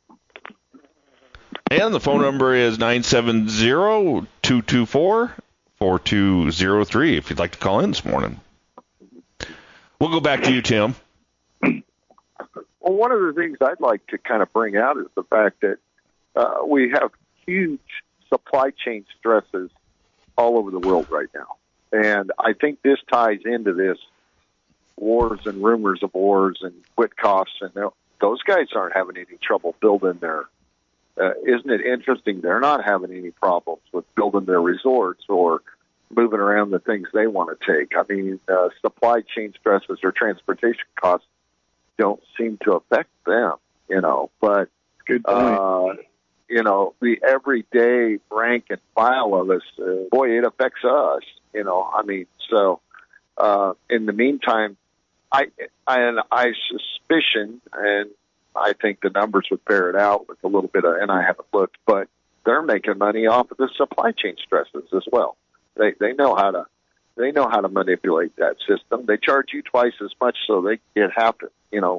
And the phone number is nine seven zero, two two four, four two zero three if you'd like to call in this morning. We'll go back to you, Tim. Well, one of the things I'd like to kind of bring out is the fact that uh, we have huge supply chain stresses all over the world right now. And I think this ties into this wars and rumors of wars and quit costs. And those guys aren't having any trouble building their Uh, isn't it interesting? They're not having any problems with building their resorts or moving around the things they want to take. I mean, uh, supply chain stresses or transportation costs don't seem to affect them, you know. But, Good point. Uh, you know, the everyday rank and file of us, uh, boy, it affects us, you know. I mean, so uh, in the meantime, I, I, and I suspicion, and I think the numbers would bear it out with a little bit of, and I haven't looked, but they're making money off of the supply chain stresses as well. They they know how to they know how to manipulate that system. They charge you twice as much so they get half it, you know,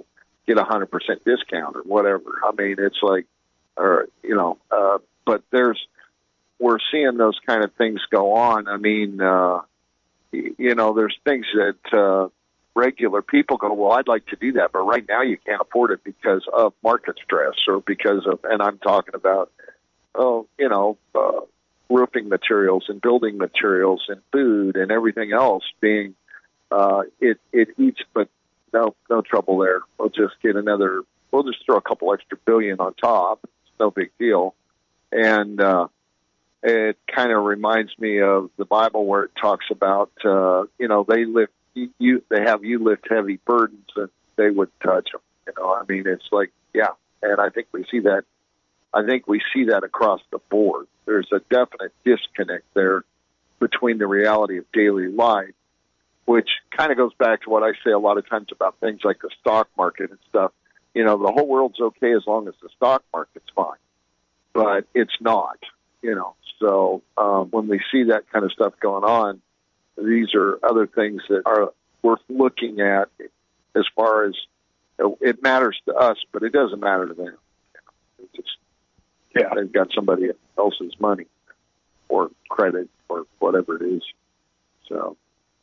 get a hundred percent discount or whatever. I mean, it's like, or you know, uh, but there's we're seeing those kind of things go on. I mean, uh, you know, there's things that uh, regular people go, well, I'd like to do that, but right now you can't afford it because of market stress or because of, and I'm talking about, oh, you know, uh, roofing materials and building materials and food and everything else being, uh, it, it eats, but no, no trouble there. We'll just get another, we'll just throw a couple extra billion on top. It's no big deal. And, uh, it kind of reminds me of the Bible where it talks about, uh, you know, they lift you, they have you lift heavy burdens and they would touch them. You know, I mean, it's like, yeah. And I think we see that. I think we see that across the board. There's a definite disconnect there between the reality of daily life, which kind of goes back to what I say a lot of times about things like the stock market and stuff. You know, the whole world's okay as long as the stock market's fine, but it's not, you know. So um, when we see that kind of stuff going on, these are other things that are worth looking at as far as, you know, it matters to us, but it doesn't matter to them. It's just, yeah, they've got somebody else's money or credit or whatever it is. So,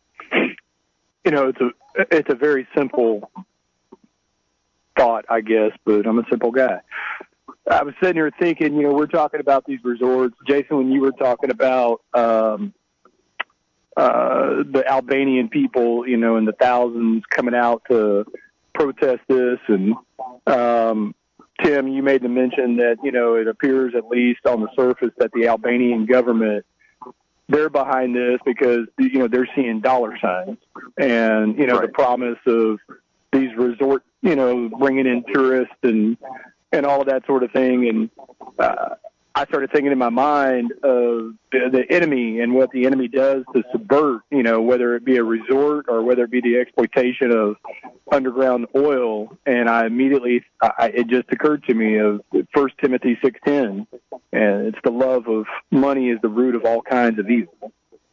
you know, it's a it's a very simple thought, I guess, but I'm a simple guy. I was sitting here thinking, you know, we're talking about these resorts. Jason, when you were talking about um, uh, the Albanian people, you know, and the thousands coming out to protest this, and um, Tim, you made the mention that, you know, it appears at least on the surface that the Albanian government, they're behind this because, you know, they're seeing dollar signs and, you know, right. the promise of these resort, you know, bringing in tourists and, and all of that sort of thing. And uh, I started thinking in my mind of the, the enemy and what the enemy does to subvert, you know, whether it be a resort or whether it be the exploitation of underground oil. And I immediately, I, it just occurred to me of First Timothy six ten, and it's the love of money is the root of all kinds of evil.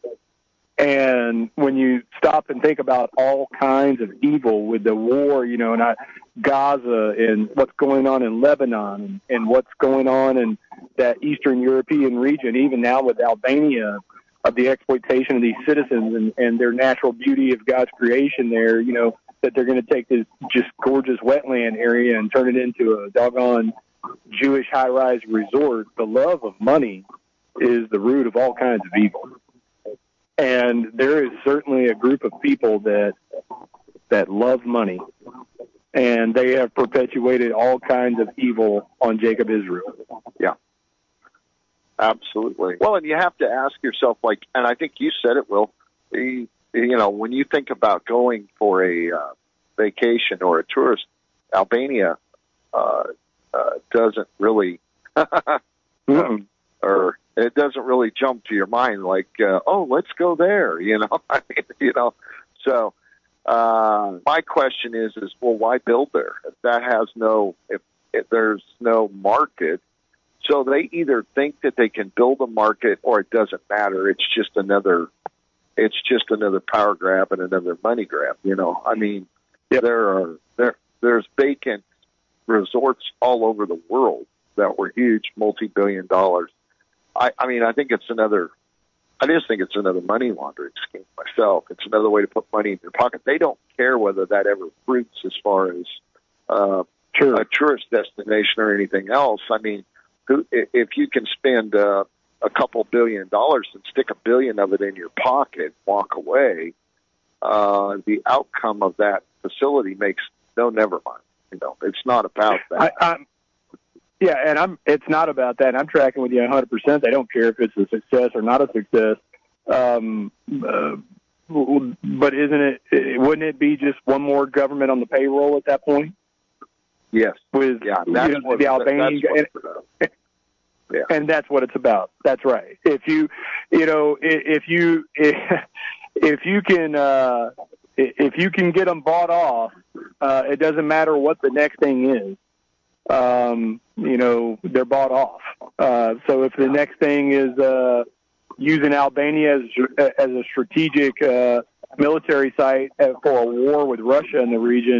And when you stop and think about all kinds of evil with the war, you know, and I, Gaza and what's going on in Lebanon and, and what's going on in that Eastern European region, even now with Albania, of the exploitation of these citizens and, and their natural beauty of God's creation there, you know, that they're going to take this just gorgeous wetland area and turn it into a doggone Jewish high-rise resort. The love of money is the root of all kinds of evil. And there is certainly a group of people that that love money, and they have perpetuated all kinds of evil on Jacob Israel. Yeah, absolutely. Well, and you have to ask yourself, like, and I think you said it, Will, you, you know, when you think about going for a uh, vacation or a tourist, Albania uh, uh, doesn't really, mm-hmm. or it doesn't really jump to your mind like, uh, oh, let's go there, you know. I mean, you know, so uh, my question is, is well, why build there if that has no, if, if there's no market? So they either think that they can build a market, or it doesn't matter. It's just another, it's just another power grab and another money grab. You know, I mean, yep. there are there there's vacant resorts all over the world that were huge, multi-billion dollars. I, I mean, I think it's another, I just think it's another money laundering scheme myself. It's another way to put money in your pocket. They don't care whether that ever fruits as far as uh, sure. a tourist destination or anything else. I mean, who, if you can spend uh, a couple billion dollars and stick a billion of it in your pocket, walk away, uh, the outcome of that facility makes no, never mind. You know, it's not about that. I, I'm, Yeah, and I'm. It's not about that. I'm tracking with you one hundred percent. They don't care if it's a success or not a success. Um, uh, but isn't it, it? Wouldn't it be just one more government on the payroll at that point? Yes. With yeah, that's you know, what, the Albanian, that's and, yeah. and that's what it's about. That's right. If you, you know, if you, if, if you can, uh, if you can get them bought off, uh, it doesn't matter what the next thing is. Um, you know, they're bought off. Uh, so if the next thing is uh, using Albania as, as a strategic uh, military site for a war with Russia in the region,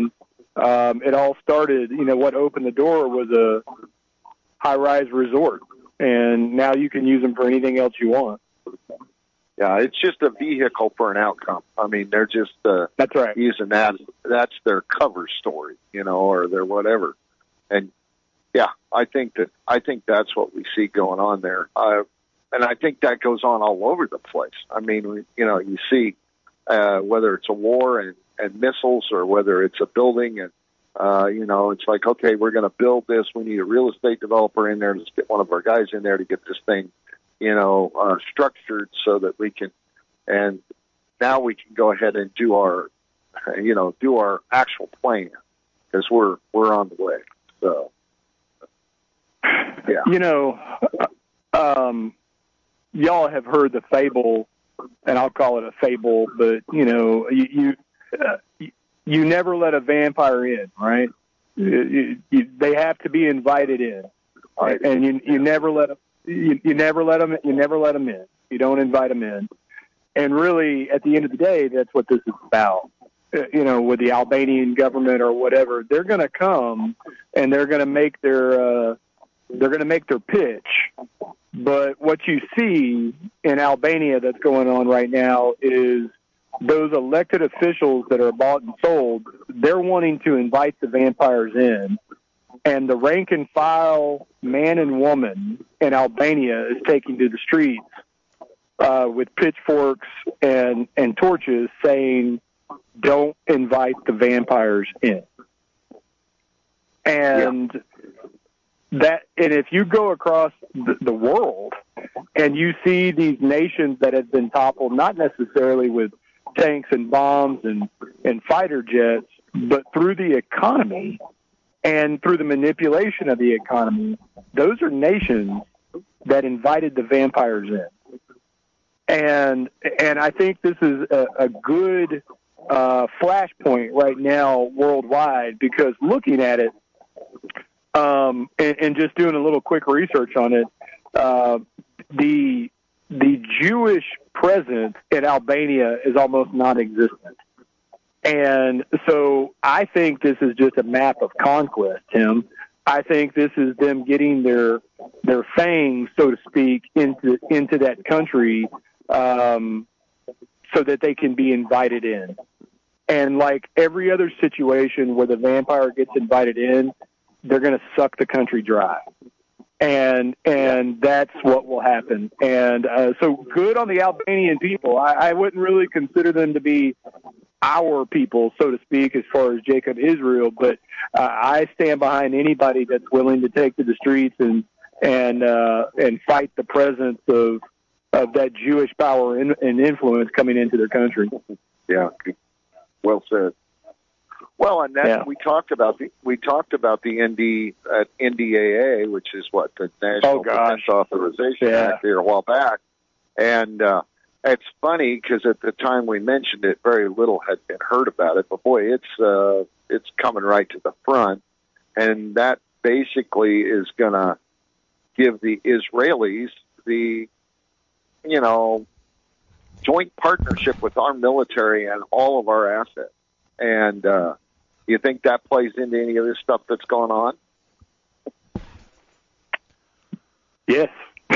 Um, it all started, you know, what opened the door was a high-rise resort, and now you can use them for anything else you want. Yeah, it's just a vehicle for an outcome. I mean, they're just uh, That's right. using that. That's their cover story, you know, or their whatever. And yeah, I think that I think that's what we see going on there. Uh, and I think that goes on all over the place. I mean, we, you know, you see uh, whether it's a war and, and missiles or whether it's a building and, uh, you know, it's like, okay, we're going to build this. We need a real estate developer in there. Let's get one of our guys in there to get this thing, you know, uh, structured so that we can, and now we can go ahead and do our, you know, do our actual plan because we're, we're on the way. So, yeah. You know, um, y'all have heard the fable, and I'll call it a fable, but, you know, you you, uh, you never let a vampire in, right? You, you, they have to be invited in, right? And you you never let them, you, you never let them, you never let them in. You don't invite them in. And really, at the end of the day, that's what this is about. You know, with the Albanian government or whatever, they're going to come and they're going to make their, uh, they're going to make their pitch. But what you see in Albania that's going on right now is those elected officials that are bought and sold, they're wanting to invite the vampires in. And the rank and file man and woman in Albania is taking to the streets uh, with pitchforks and, and torches saying, don't invite the vampires in. And yeah. that, and if you go across the, the world and you see these nations that have been toppled, not necessarily with tanks and bombs and, and fighter jets, but through the economy and through the manipulation of the economy, those are nations that invited the vampires in. And, and I think this is a, a good uh, flashpoint right now worldwide, because looking at it, um, and, and just doing a little quick research on it, uh, the, the Jewish presence in Albania is almost non-existent. And so I think this is just a map of conquest, Tim. I think this is them getting their their fangs, so to speak, into into that country, um, so that they can be invited in. And like every other situation where the vampire gets invited in, they're going to suck the country dry. And and that's what will happen. And uh, so good on the Albanian people. I, I wouldn't really consider them to be our people, so to speak, as far as Jacob Israel, but uh, I stand behind anybody that's willing to take to the streets and and uh, and fight the presence of of that Jewish power and, and influence coming into their country. Yeah, well said. Well, and that yeah. we talked about the we talked about the N D uh, N D A A, which is what the National oh, gosh. Defense Authorization yeah. Act here a while back, and uh, it's funny because at the time we mentioned it, very little had been heard about it. But boy, it's uh, it's coming right to the front, and that basically is going to give the Israelis the, you know, joint partnership with our military and all of our assets. And uh, you think that plays into any of this stuff that's going on? Yes,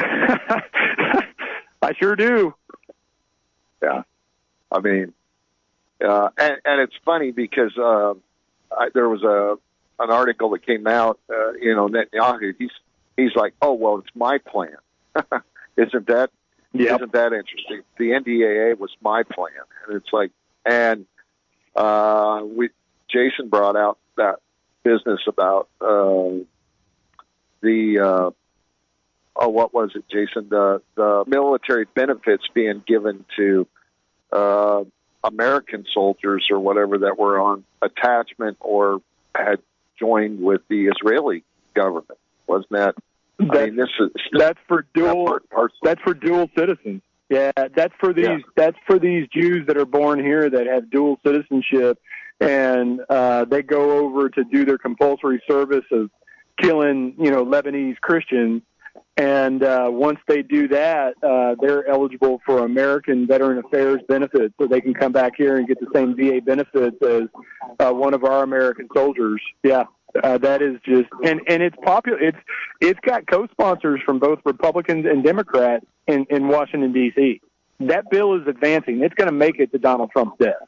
I sure do. Yeah, I mean, uh, and, and it's funny because uh, I, there was a an article that came out. Uh, you know, Netanyahu, he's he's like, oh well, it's my plan. Isn't that yep. isn't that interesting? The N D A A was my plan, and it's like, and uh, we Jason brought out that business about uh, the. Uh, Oh, what was it, Jason? The the military benefits being given to uh, American soldiers or whatever that were on attachment or had joined with the Israeli government. Wasn't that? That's, I mean, this is that's for dual. Part, part, that's for dual citizens. Yeah, that's for these. Yeah. That's for these Jews that are born here that have dual citizenship, and uh, they go over to do their compulsory service of killing, you know, Lebanese Christians. And uh, once they do that, uh, they're eligible for American Veteran Affairs benefits, so they can come back here and get the same V A benefits as uh, one of our American soldiers. Yeah, uh, that is just, and, and it's popular. It's it's got co-sponsors from both Republicans and Democrats in, in Washington, D C. That bill is advancing. It's going to make it to Donald Trump's desk.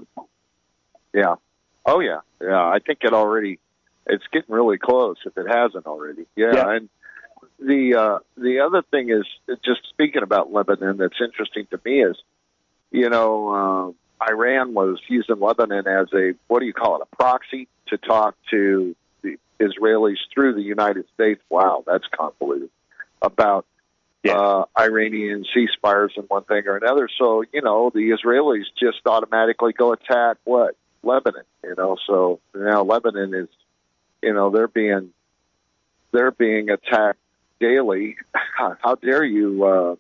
Yeah. Oh, yeah. Yeah, I think it already, it's getting really close if it hasn't already. Yeah, Yeah. and the uh, the other thing is, just speaking about Lebanon, that's interesting to me is, you know, uh, Iran was using Lebanon as a, what do you call it, a proxy to talk to the Israelis through the United States. Wow, that's convoluted. About Yeah. uh, Iranian ceasefires and one thing or another. So, you know, the Israelis just automatically go attack what? Lebanon, you know. So now Lebanon is, you know, they're being, they're being attacked daily. How dare you uh,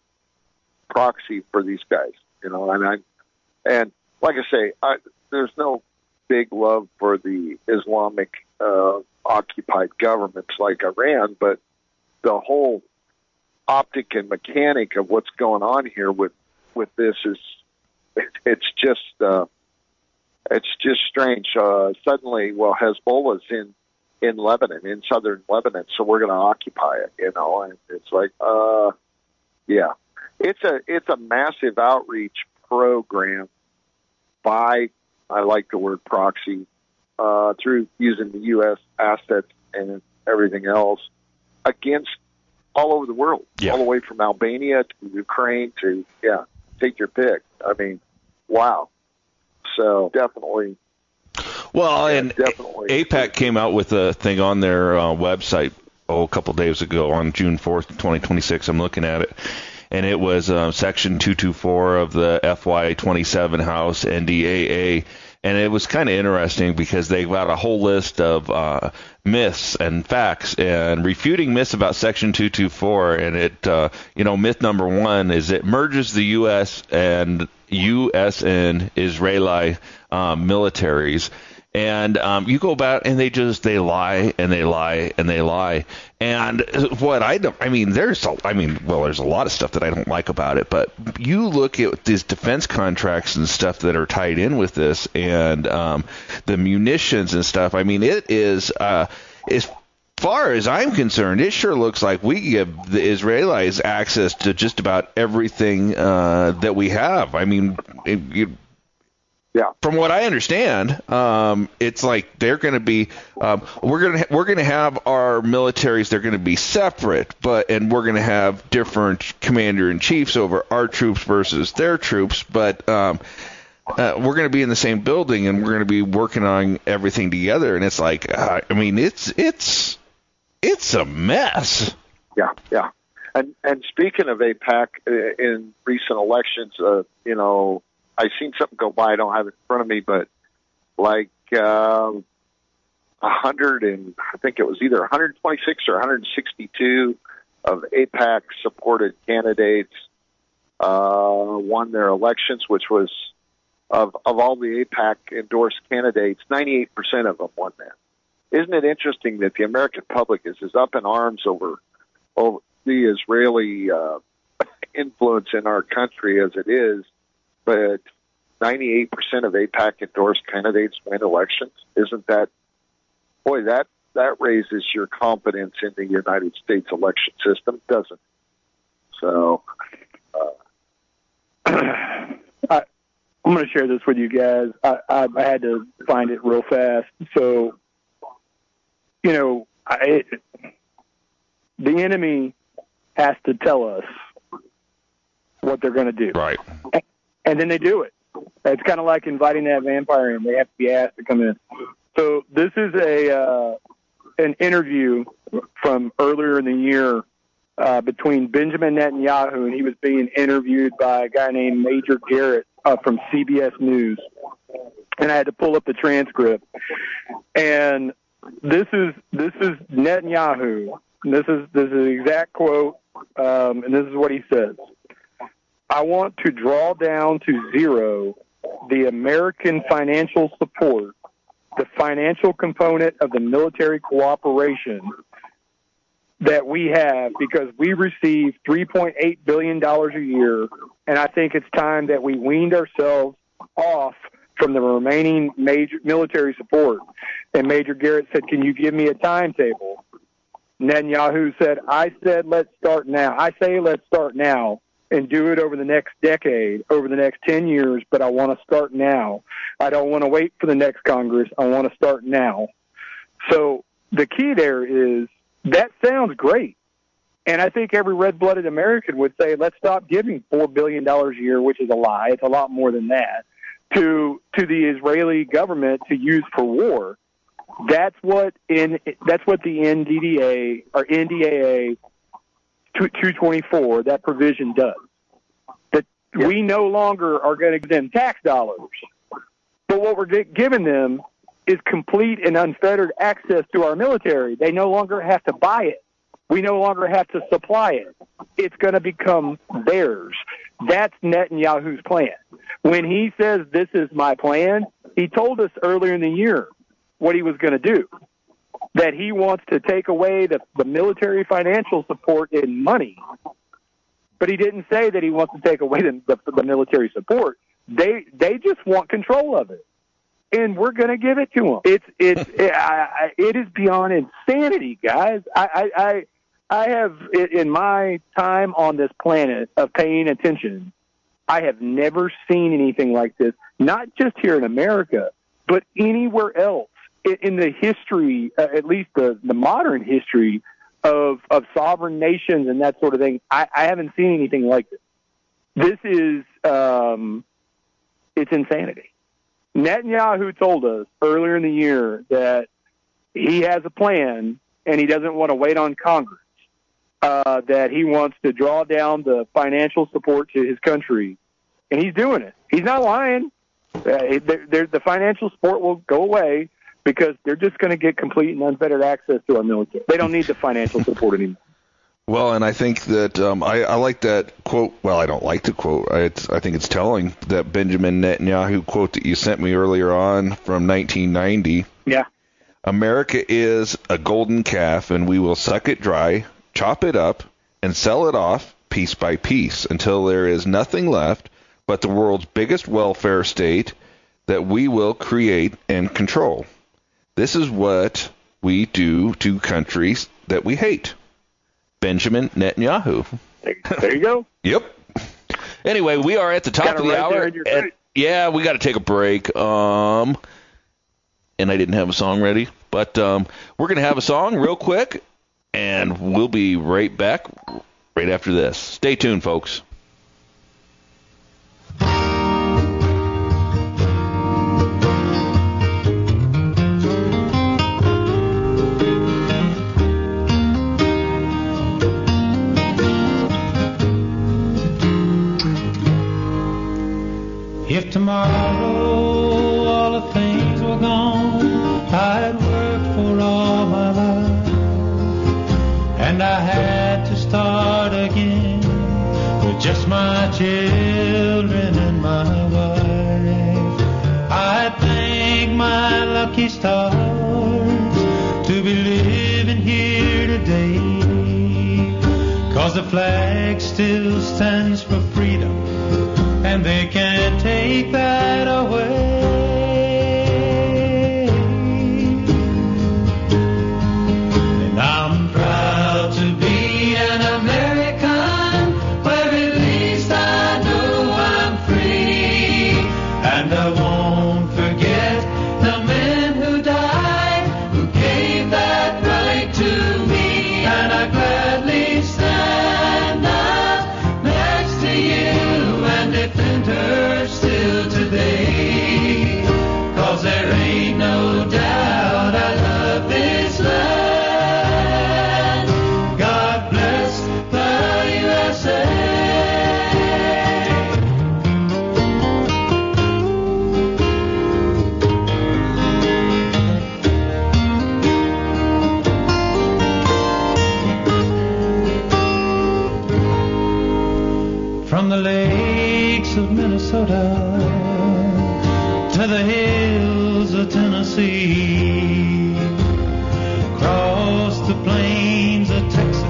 proxy for these guys, you know? And I, and like I say, I, there's no big love for the Islamic uh, occupied governments like Iran, but the whole optic and mechanic of what's going on here with with this is it, it's just uh, it's just strange. Uh, suddenly, well, Hezbollah's in in Lebanon, in southern Lebanon, so we're going to occupy it, you know. And it's like, uh, yeah, it's a it's a massive outreach program by, I like the word proxy, uh, through using the U S assets and everything else against all over the world, Yeah. all the way from Albania to Ukraine to, yeah, take your pick. I mean, wow. So definitely. Well, Yeah, and definitely. AIPAC came out with a thing on their uh, website, oh, a couple days ago on June fourth, twenty twenty-six. I'm looking at it. And it was uh, Section two twenty-four of the F Y twenty-seven House N D A A. And it was kind of interesting because they got a whole list of uh, myths and facts and refuting myths about Section two twenty-four. And it, uh, you know, myth number one is it merges the U S and U S and Israeli um, militaries. And um, you go about and they just they lie and they lie and they lie. And what I don't, I mean, there's, a, I mean, well, there's a lot of stuff that I don't like about it. But you look at these defense contracts and stuff that are tied in with this, and um, the munitions and stuff. I mean, it is, uh, as far as I'm concerned, it sure looks like we give the Israelis access to just about everything uh, that we have. I mean, it, you. Yeah. From what I understand, um, it's like they're going to be, um, we're going to we're going to have our militaries. They're going to be separate, but and we're going to have different commander in chiefs over our troops versus their troops. But um, uh, we're going to be in the same building and we're going to be working on everything together. And it's like, uh, I mean, it's it's it's a mess. Yeah, yeah. And and speaking of AIPAC, uh, in recent elections, uh, you know, I seen something go by. I don't have it in front of me, but like uh, a hundred and I think it was either one hundred twenty-six or one hundred sixty-two of AIPAC supported candidates uh, won their elections, which was of of all the AIPAC endorsed candidates, ninety-eight percent of them won that. Isn't it interesting that the American public is as up in arms over over the Israeli uh, influence in our country as it is? But ninety-eight percent of AIPAC endorsed candidates win elections. Isn't that, boy, that, that raises your confidence in the United States election system, doesn't it? So, uh, I, I'm going to share this with you guys. I, I, I had to find it real fast. So, you know, I, the enemy has to tell us what they're going to do. Right. And then they do it. It's kind of like inviting that vampire in. They have to be asked to come in. So this is a uh, an interview from earlier in the year uh, between Benjamin Netanyahu, and he was being interviewed by a guy named Major Garrett uh, from C B S News. And I had to pull up the transcript. And this is this is Netanyahu. This is this is the exact quote, um, and this is what he says. I want to draw down to zero the American financial support, the financial component of the military cooperation that we have because we receive three point eight billion dollars a year, and I think it's time that we weaned ourselves off from the remaining major military support. And Major Garrett said, can you give me a timetable? Netanyahu said, I said, let's start now. I say, let's start now and do it over the next decade, over the next ten years, but I want to start now. I don't want to wait for the next Congress. I want to start now. So the key there is that sounds great. And I think every red-blooded American would say, let's stop giving four billion dollars a year, which is a lie. It's a lot more than that, to to the Israeli government to use for war. That's what in that's what the N D D A or N D A A two twenty-four, that provision does. That yep. We no longer are going to give them tax dollars, but what we're giving them is complete and unfettered access to our military. They no longer have to buy it. We no longer have to supply it. It's going to become theirs. That's Netanyahu's plan. When he says, this is my plan, he told us earlier in the year what he was going to do, that he wants to take away the, the military financial support in money. But he didn't say that he wants to take away the, the, the military support. They they just want control of it. And we're going to give it to them. It's it's it, I, it is beyond insanity, guys. I, I I I have in my time on this planet of paying attention, I have never seen anything like this. Not just here in America, but anywhere else in, in the history, uh, at least the, the modern history of of sovereign nations and that sort of thing. I, I haven't seen anything like this. This is um, it's insanity. Netanyahu told us earlier in the year that he has a plan and he doesn't want to wait on Congress, uh, that he wants to draw down the financial support to his country, and he's doing it. He's not lying. Uh, they're, they're, the financial support will go away because they're just going to get complete and unfettered access to our military. They don't need the financial support anymore. Well, and I think that um, I, I like that quote. Well, I don't like the quote. I, it's, I think it's telling, that Benjamin Netanyahu quote that you sent me earlier on from nineteen ninety. Yeah. America is a golden calf, and we will suck it dry, chop it up, and sell it off piece by piece until there is nothing left but the world's biggest welfare state that we will create and control. This is what we do to countries that we hate. Benjamin Netanyahu. There you go. Yep. Anyway, we are at the top of the hour. And, yeah, we got to take a break. Um, and I didn't have a song ready, but um, we're going to have a song real quick, and we'll be right back right after this. Stay tuned, folks. If tomorrow all the things were gone I'd worked for all my life, and I had to start again with just my children and my wife, I thank my lucky stars to be living here today, 'cause the flag still stands for freedom, and they can't take that away. And I'm proud to be an American, where at least I know I'm free. And I won't forget the men who died, who gave that right to me. And I gladly stand up next to you and defend her still today, 'cause there ain't no doubt I love this land. God bless the U S A. From the lakes of Minnesota to the hills of Tennessee, across the plains of Texas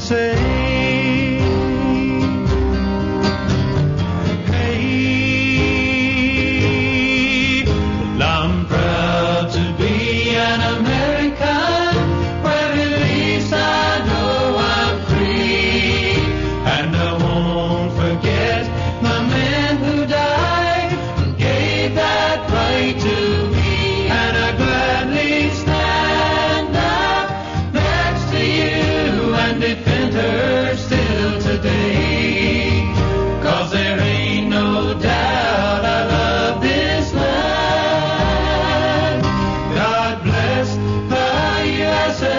say, hey, I'm proud to be an American, where at least I know I'm free, and I won't forget the man who died and gave that right to me, and I gladly stand up next to you and defend her still today, 'cause there ain't no doubt I love this land. God bless the U S A.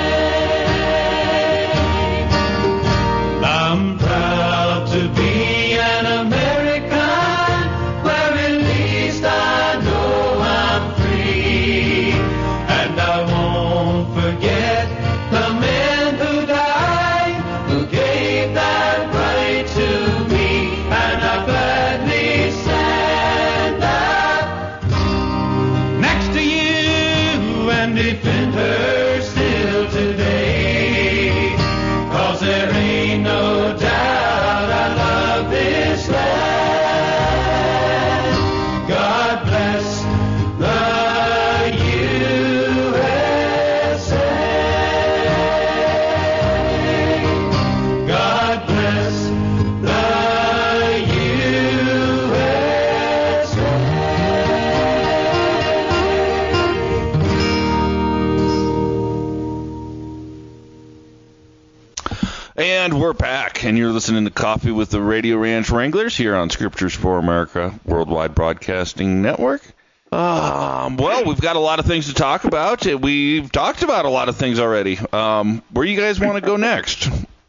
I'm proud to be an American, where at least I know I'm free, and I won't forget the man who died, who gave that right to me, and I gladly stand up next to you and defend her still today, 'cause there ain't no doubt I love this land. God bless the U S A. God bless the U S A. And we're back, and you're listening to Coffee with the Radio Ranch Wranglers here on Scriptures for America Worldwide Broadcasting Network. Um, well, we've got a lot of things to talk about. We've talked about a lot of things already. Um, where you guys want to go next?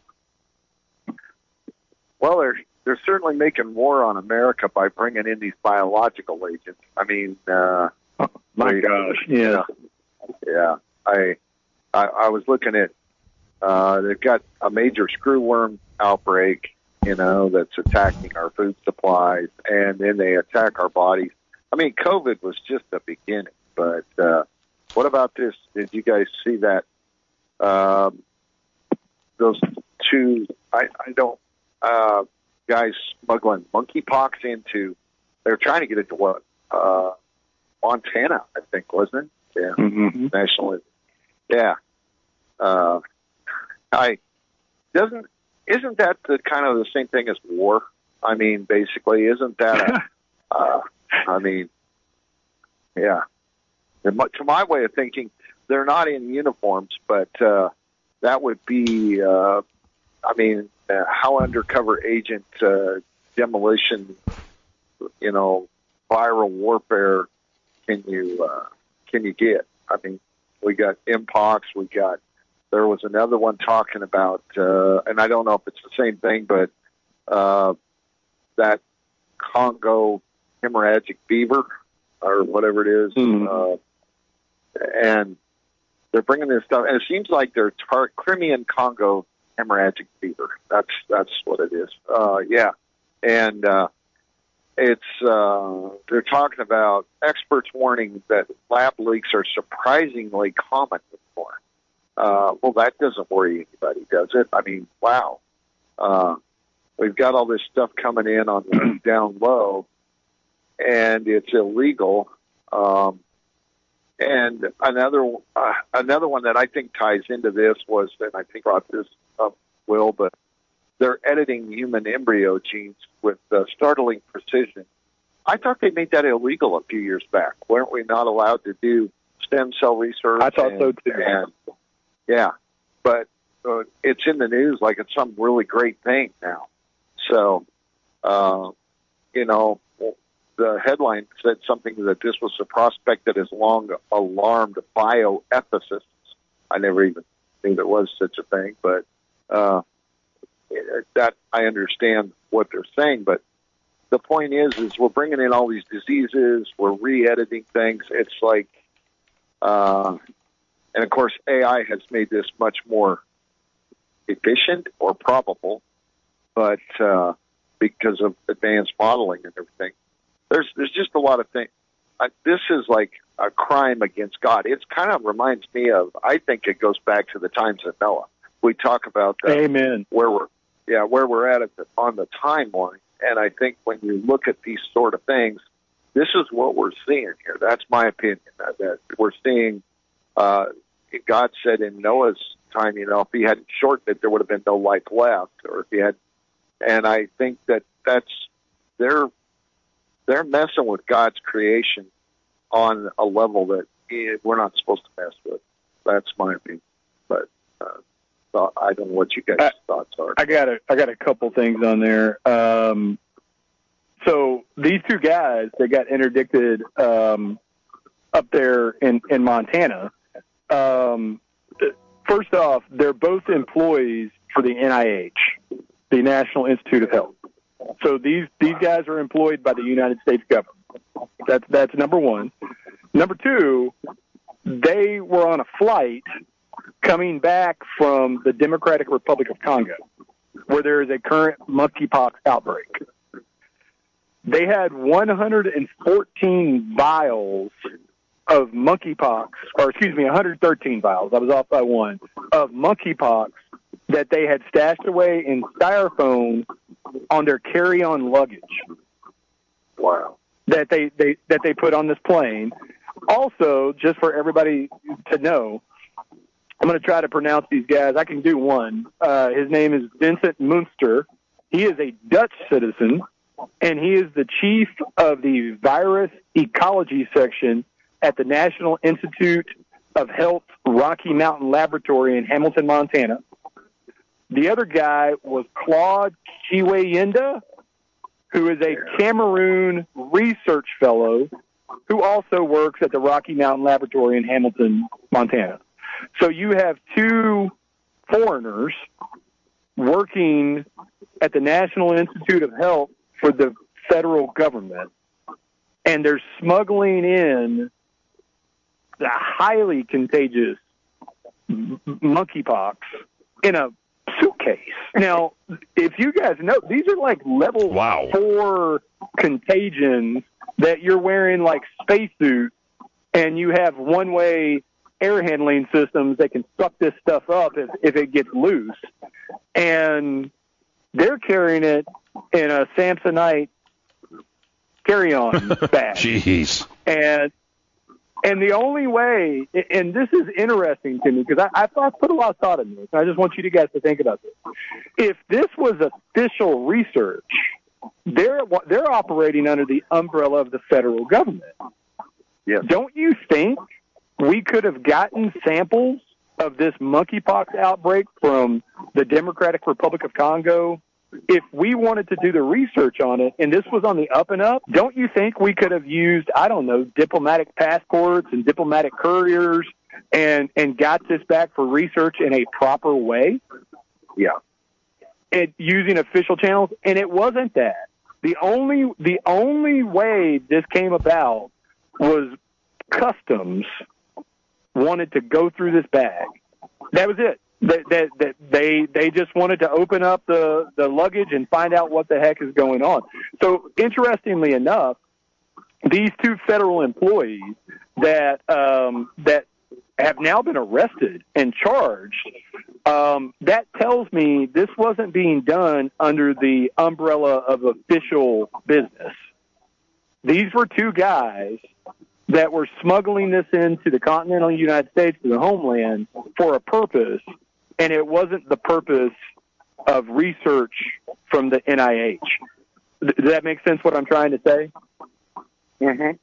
Well, they're they're certainly making war on America by bringing in these biological agents. I mean, uh, My they- gosh, yeah. yeah. I, I I was looking at uh, they've got a major screwworm outbreak, you know, that's attacking our food supplies, and then they attack our bodies. I mean, COVID was just the beginning, but uh, what about this? Did you guys see that? Um, those two, I, I don't, uh, guys smuggling monkeypox into, they were trying to get it to what? Uh, Montana, I think, wasn't it? Yeah. Mm-hmm. National. Yeah. Uh, I, doesn't, isn't that the kind of the same thing as war? I mean, basically, isn't that a, uh, I mean, yeah. And mu- to my way of thinking, they're not in uniforms, but uh, that would be, uh, I mean, uh, how undercover agent uh, demolition, you know, viral warfare can you uh, can you get? I mean, we got Mpox, we got. There was another one talking about, uh, and I don't know if it's the same thing, but uh, that Congo hemorrhagic fever or whatever it is, Mhm. uh, and they're bringing this stuff, and it seems like they're tar- Crimean Congo hemorrhagic fever. That's that's what it is. Uh, yeah, and uh, it's uh, they're talking about experts warning that lab leaks are surprisingly common anymore. Uh, well, that doesn't worry anybody, does it? I mean, wow. Uh, we've got all this stuff coming in on the down low, and it's illegal. Um, and another uh, another one that I think ties into this was, and I think brought this up, Will, but they're editing human embryo genes with uh, startling precision. I thought they made that illegal a few years back. Weren't we not allowed to do stem cell research? I thought and, so too. And, yeah, but uh, it's in the news like it's some really great thing now. So, uh, you know, the headline said something that this was a prospect that has long alarmed bioethicists. I never even knew there was such a thing, but uh, that I understand what they're saying. But the point is, is we're bringing in all these diseases, we're re-editing things. It's like, uh, and of course, A I has made this much more efficient or probable, but uh, because of advanced modeling and everything, there's there's just a lot of things. Uh, this is like a crime against God. It kind of reminds me of, I think it goes back to the times of Noah. we talk about that, Amen. where we're yeah where we're at, at the, on the timeline. And I think when you look at these sort of things, this is what we're seeing here. That's my opinion. That, that we're seeing. Uh, God said in Noah's time, you know, if he hadn't shortened it, there would have been no life left. Or if he had, and I think that that's they're they're messing with God's creation on a level that we're not supposed to mess with. That's my opinion. But uh, so I don't know what you guys' I, thoughts are. I got a I got a couple things on there. Um, so these two guys that got interdicted um, up there in in Montana. Um, first off, they're both employees for the N I H, the National Institute of Health. So these these guys are employed by the United States government. That's that's number one. Number two, they were on a flight coming back from the Democratic Republic of Congo, where there is a current monkeypox outbreak. They had one hundred fourteen vials of monkeypox, or excuse me, one hundred thirteen vials, I was off by one, of monkeypox that they had stashed away in styrofoam on their carry-on luggage. Wow. That they, they that they put on this plane. Also, just for everybody to know, I'm going to try to pronounce these guys. I can do one. Uh, his name is Vincent Munster. He is a Dutch citizen, and he is the chief of the virus ecology section at the National Institute of Health Rocky Mountain Laboratory in Hamilton, Montana. The other guy was Claude Chiwayenda, who is a Cameroon research fellow who also works at the Rocky Mountain Laboratory in Hamilton, Montana. So you have two foreigners working at the National Institute of Health for the federal government, and they're smuggling in the highly contagious monkeypox in a suitcase. Now, if you guys know, these are like level wow. four contagions that you're wearing like spacesuits, and you have one-way air handling systems that can suck this stuff up if, if it gets loose. And they're carrying it in a Samsonite carry-on bag. Jeez. And And the only way, and this is interesting to me because I, I put a lot of thought in this, and I just want you guys to think about this. If this was official research, they're they're operating under the umbrella of the federal government. Yes. Don't you think we could have gotten samples of this monkeypox outbreak from the Democratic Republic of Congo if we wanted to do the research on it, and this was on the up and up? Don't you think we could have used, I don't know, diplomatic passports and diplomatic couriers and, and got this back for research in a proper way? Yeah. And using official channels? And it wasn't that. The only, the only way this came about was customs wanted to go through this bag. That was it. That, that, that they they just wanted to open up the, the luggage and find out what the heck is going on. So, interestingly enough, these two federal employees that um, that have now been arrested and charged, um, that tells me this wasn't being done under the umbrella of official business. These were two guys that were smuggling this into the continental United States, to the homeland, for a purpose, and it wasn't the purpose of research from the N I H. Does that make sense, what I'm trying to say? Mm-hmm.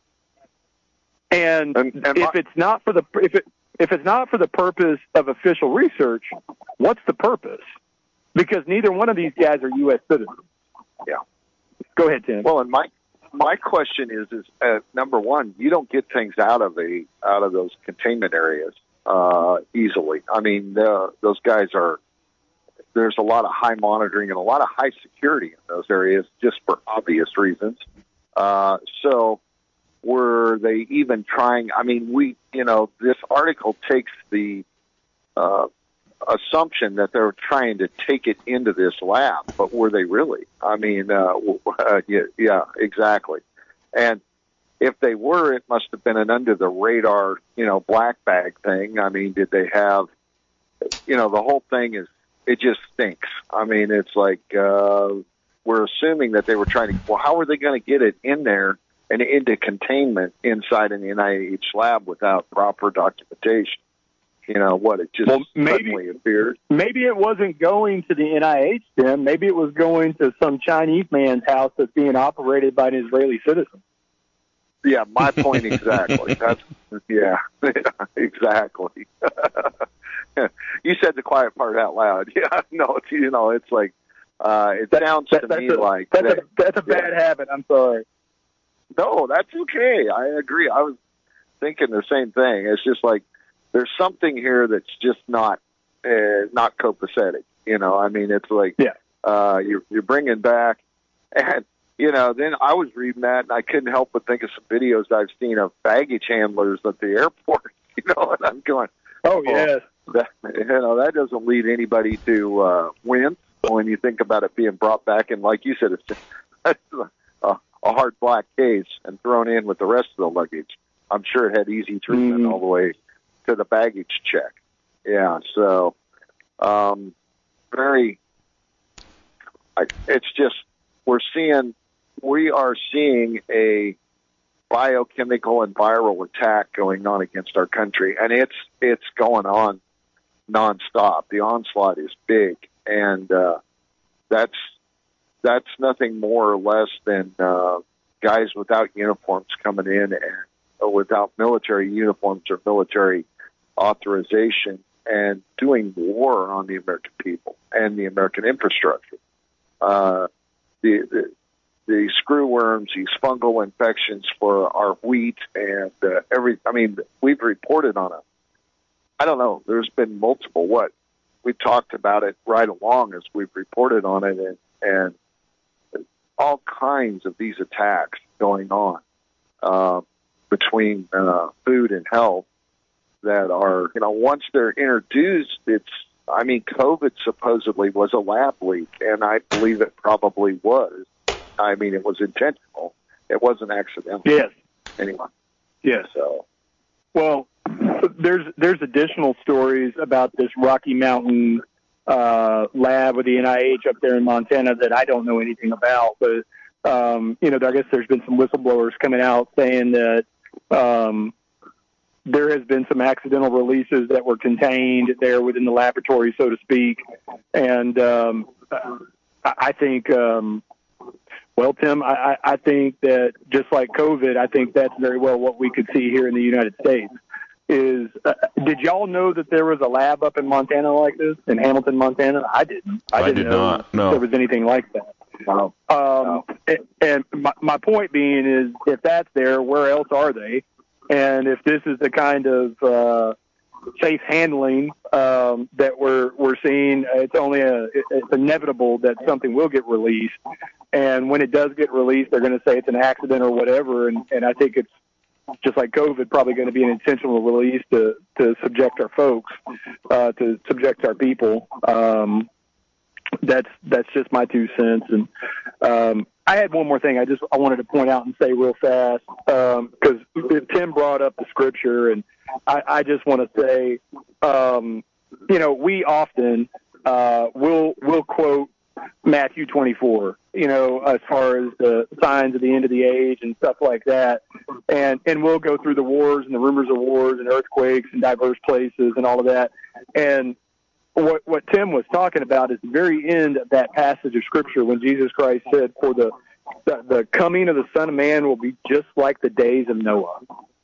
And, and, and if my- it's not for the if it if it's not for the purpose of official research, what's the purpose? Because neither one of these guys are U S citizens. Yeah. Go ahead, Tim. Well, and my my question is is uh, number one, you don't get things out of the out of those containment areas uh, easily. I mean, the, those guys are. There's a lot of high monitoring and a lot of high security in those areas, just for obvious reasons. Uh, so, were they even trying? I mean, we, you know, this article takes the uh, assumption that they're trying to take it into this lab, but were they really? I mean, uh, uh, yeah, yeah, exactly. And if they were, it must have been an under the radar, you know, black bag thing. I mean, did they have you know, the whole thing is, it just stinks. I mean, it's like uh, we're assuming that they were trying to, well, how are they going to get it in there and into containment inside an N I H lab without proper documentation? You know, what, it just well, maybe, suddenly appeared? Maybe it wasn't going to the N I H, Tim. Maybe it was going to some Chinese man's house that's being operated by an Israeli citizen. Yeah, my point exactly. That's yeah, exactly. You said the quiet part out loud. Yeah, no, it's, you know, it's like uh, it that, sounds that, to me a, like that's that, a that's a bad yeah. habit. I'm sorry. No, that's okay. I agree. I was thinking the same thing. It's just like there's something here that's just not uh, not copacetic. You know, I mean, it's like yeah. uh, you're you're bringing back and. You know, then I was reading that, and I couldn't help but think of some videos I've seen of baggage handlers at the airport. You know, and I'm going, oh, yes. That, you know, that doesn't lead anybody to uh, wince when you think about it being brought back. And like you said, it's just a, a hard black case and thrown in with the rest of the luggage. I'm sure it had easy treatment mm. all the way to the baggage check. Yeah, so um, very, I, it's just, we're seeing, we are seeing a biochemical and viral attack going on against our country, and it's it's going on nonstop. The onslaught is big, and uh, that's that's nothing more or less than uh, guys without uniforms coming in and or without military uniforms or military authorization and doing war on the American people and the American infrastructure. Uh, the, the the screwworms, these fungal infections for our wheat and uh, every, I mean, we've reported on it. I don't know. There's been multiple, what, we've talked about it right along as we've reported on it, and, and all kinds of these attacks going on uh, between uh, food and health that are, you know, once they're introduced, it's, I mean, COVID supposedly was a lab leak, and I believe it probably was. I mean, it was intentional. It wasn't accidental. Yes. Anyway. Yes. So. Well, there's there's additional stories about this Rocky Mountain uh, lab with the N I H up there in Montana that I don't know anything about. But, um, you know, I guess there's been some whistleblowers coming out saying that um, there has been some accidental releases that were contained there within the laboratory, so to speak. And um, I think... Um, Well, Tim, I, I think that just like COVID, I think that's very well what we could see here in the United States. Is uh, did y'all know that there was a lab up in Montana like this, in Hamilton, Montana? I didn't. I, I didn't did know not. No, there was anything like that. No. Um, no. And, and my, my point being is, if that's there, where else are they? And if this is the kind of uh, safe handling um, that we're we're seeing, it's only a it's inevitable that something will get released. And when it does get released, they're going to say it's an accident or whatever. And, and I think it's just like COVID, probably going to be an intentional release to, to subject our folks, uh, to subject our people. Um, that's that's just my two cents. And um, I had one more thing I just I wanted to point out and say real fast, because um, Tim brought up the scripture, and I, I just want to say, um, you know, we often uh, will will quote Matthew twenty-four, you know, as far as the signs of the end of the age and stuff like that. And and we'll go through the wars and the rumors of wars and earthquakes in diverse places and all of that. And what what Tim was talking about is the very end of that passage of Scripture when Jesus Christ said, for the, the, the coming of the Son of Man will be just like the days of Noah.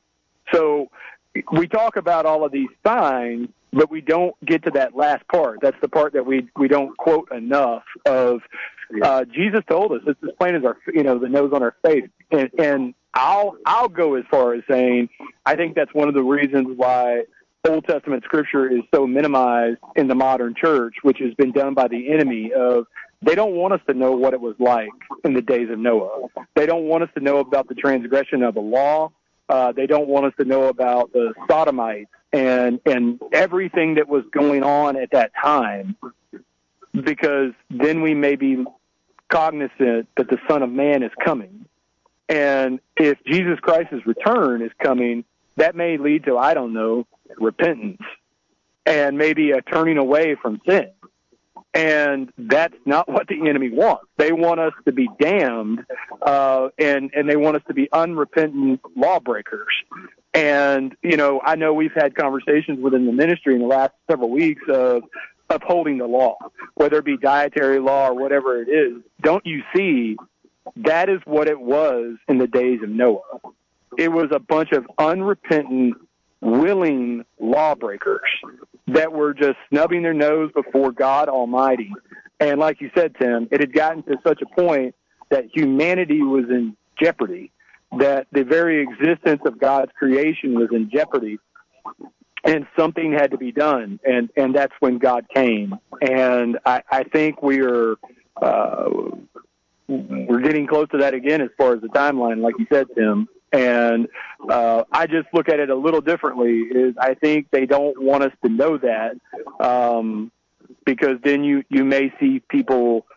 So we talk about all of these signs, but we don't get to that last part. That's the part that we we don't quote enough of. Uh, Jesus told us it's as plain as our, you know, the nose on our face. And, and I'll I'll go as far as saying I think that's one of the reasons why Old Testament Scripture is so minimized in the modern church, which has been done by the enemy. Of they don't want us to know what it was like in the days of Noah. They don't want us to know about the transgression of the law. Uh, they don't want us to know about the Sodomites and and everything that was going on at that time, because then we may be cognizant that the Son of Man is coming. And if Jesus Christ's return is coming, that may lead to, I don't know, repentance. and maybe a turning away from sin. And that's not what the enemy wants. They want us to be damned, uh, and, and they want us to be unrepentant lawbreakers. And, you know, I know we've had conversations within the ministry in the last several weeks of upholding the law, whether it be dietary law or whatever it is. Don't you see, that is what it was in the days of Noah. It was a bunch of unrepentant, willing lawbreakers that were just snubbing their nose before God Almighty. And like you said, Tim, it had gotten to such a point that humanity was in jeopardy, that the very existence of God's creation was in jeopardy, and something had to be done. And, and that's when God came. And I, I think we are, uh, we're getting close to that again as far as the timeline, like you said, Tim. And uh, I just look at it a little differently. Is I think they don't want us to know that, um, because then you, you may see people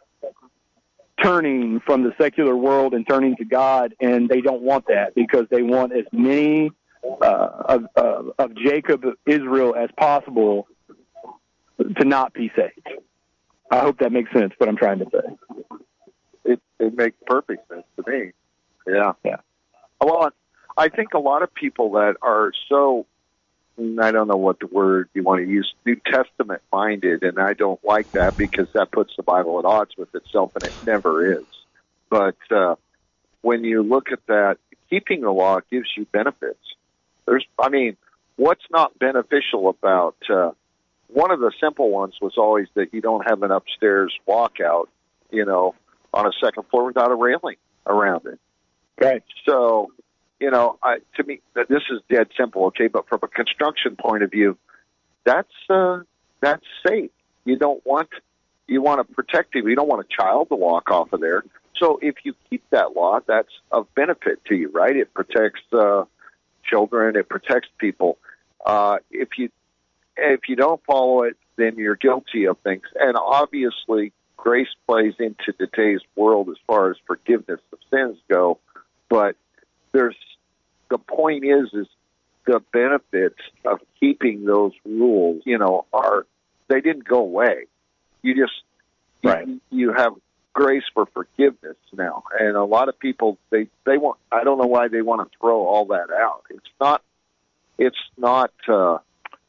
turning from the secular world and turning to God, and they don't want that because they want as many uh, of, of, of Jacob, Israel, as possible to not be saved. I hope that makes sense, what I'm trying to say. It, it makes perfect sense to me. Yeah. Yeah. Well, I think a lot of people that are so, I don't know what the word you want to use, New Testament minded, and I don't like that because that puts the Bible at odds with itself, and it never is. But uh, when you look at that, keeping the law gives you benefits. There's, I mean, what's not beneficial about, uh, one of the simple ones was always that you don't have an upstairs walkout, you know, on a second floor without a railing around it. Right. So, you know, I, to me, this is dead simple, okay? But from a construction point of view, that's uh, that's safe. You don't want you want to protect people. You don't want a child to walk off of there. So if you keep that law, that's of benefit to you, right? It protects uh, children. It protects people. Uh, if you if you don't follow it, then you're guilty of things. And obviously, grace plays into today's world as far as forgiveness of sins go. But there's the point is is the benefits of keeping those rules, you know, are they didn't go away. You just right. you, you have grace for forgiveness now, and a lot of people they they want. I don't know why they want to throw all that out. It's not. It's not. Uh,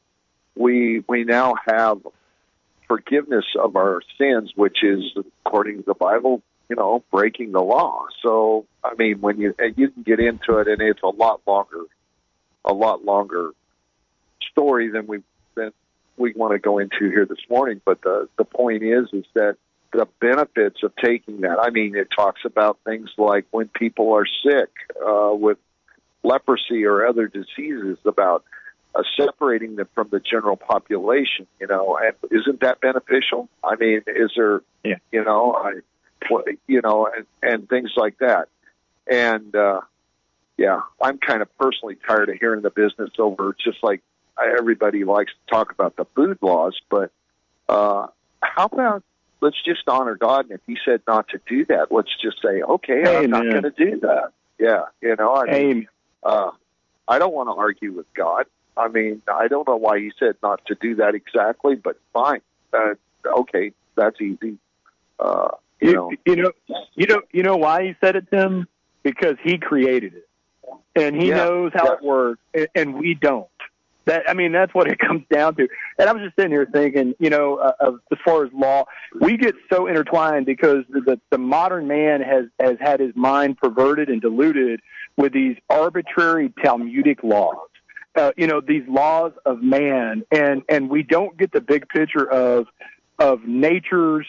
we we now have forgiveness of our sins, which is according to the Bible, you know, breaking the law. So, I mean, when you you can get into it, and it's a lot longer, a lot longer story than we than we want to go into here this morning. But the the point is, is that the benefits of taking that. I mean, it talks about things like when people are sick uh, with leprosy or other diseases, about uh, separating them from the general population. You know, and isn't that beneficial? I mean, is there? Yeah. You know, I. You know, and, and things like that. And, uh, yeah, I'm kind of personally tired of hearing the business over, just like everybody likes to talk about the food laws. But uh, how about let's just honor God, and if he said not to do that, let's just say, okay, Amen. I'm not going to do that. Yeah, you know, I mean, uh, I don't want to argue with God. I mean, I don't know why he said not to do that exactly, but fine. Uh, okay, that's easy. Uh You know, you, you know, you know, you know why he said it, Tim? Because he created it, and he yeah, knows how yeah. it works, and, and we don't. That I mean, that's what it comes down to. And I was just sitting here thinking, you know, uh, of, as far as law, we get so intertwined because the the modern man has has had his mind perverted and diluted with these arbitrary Talmudic laws. Uh, you know, these laws of man, and and we don't get the big picture of of nature's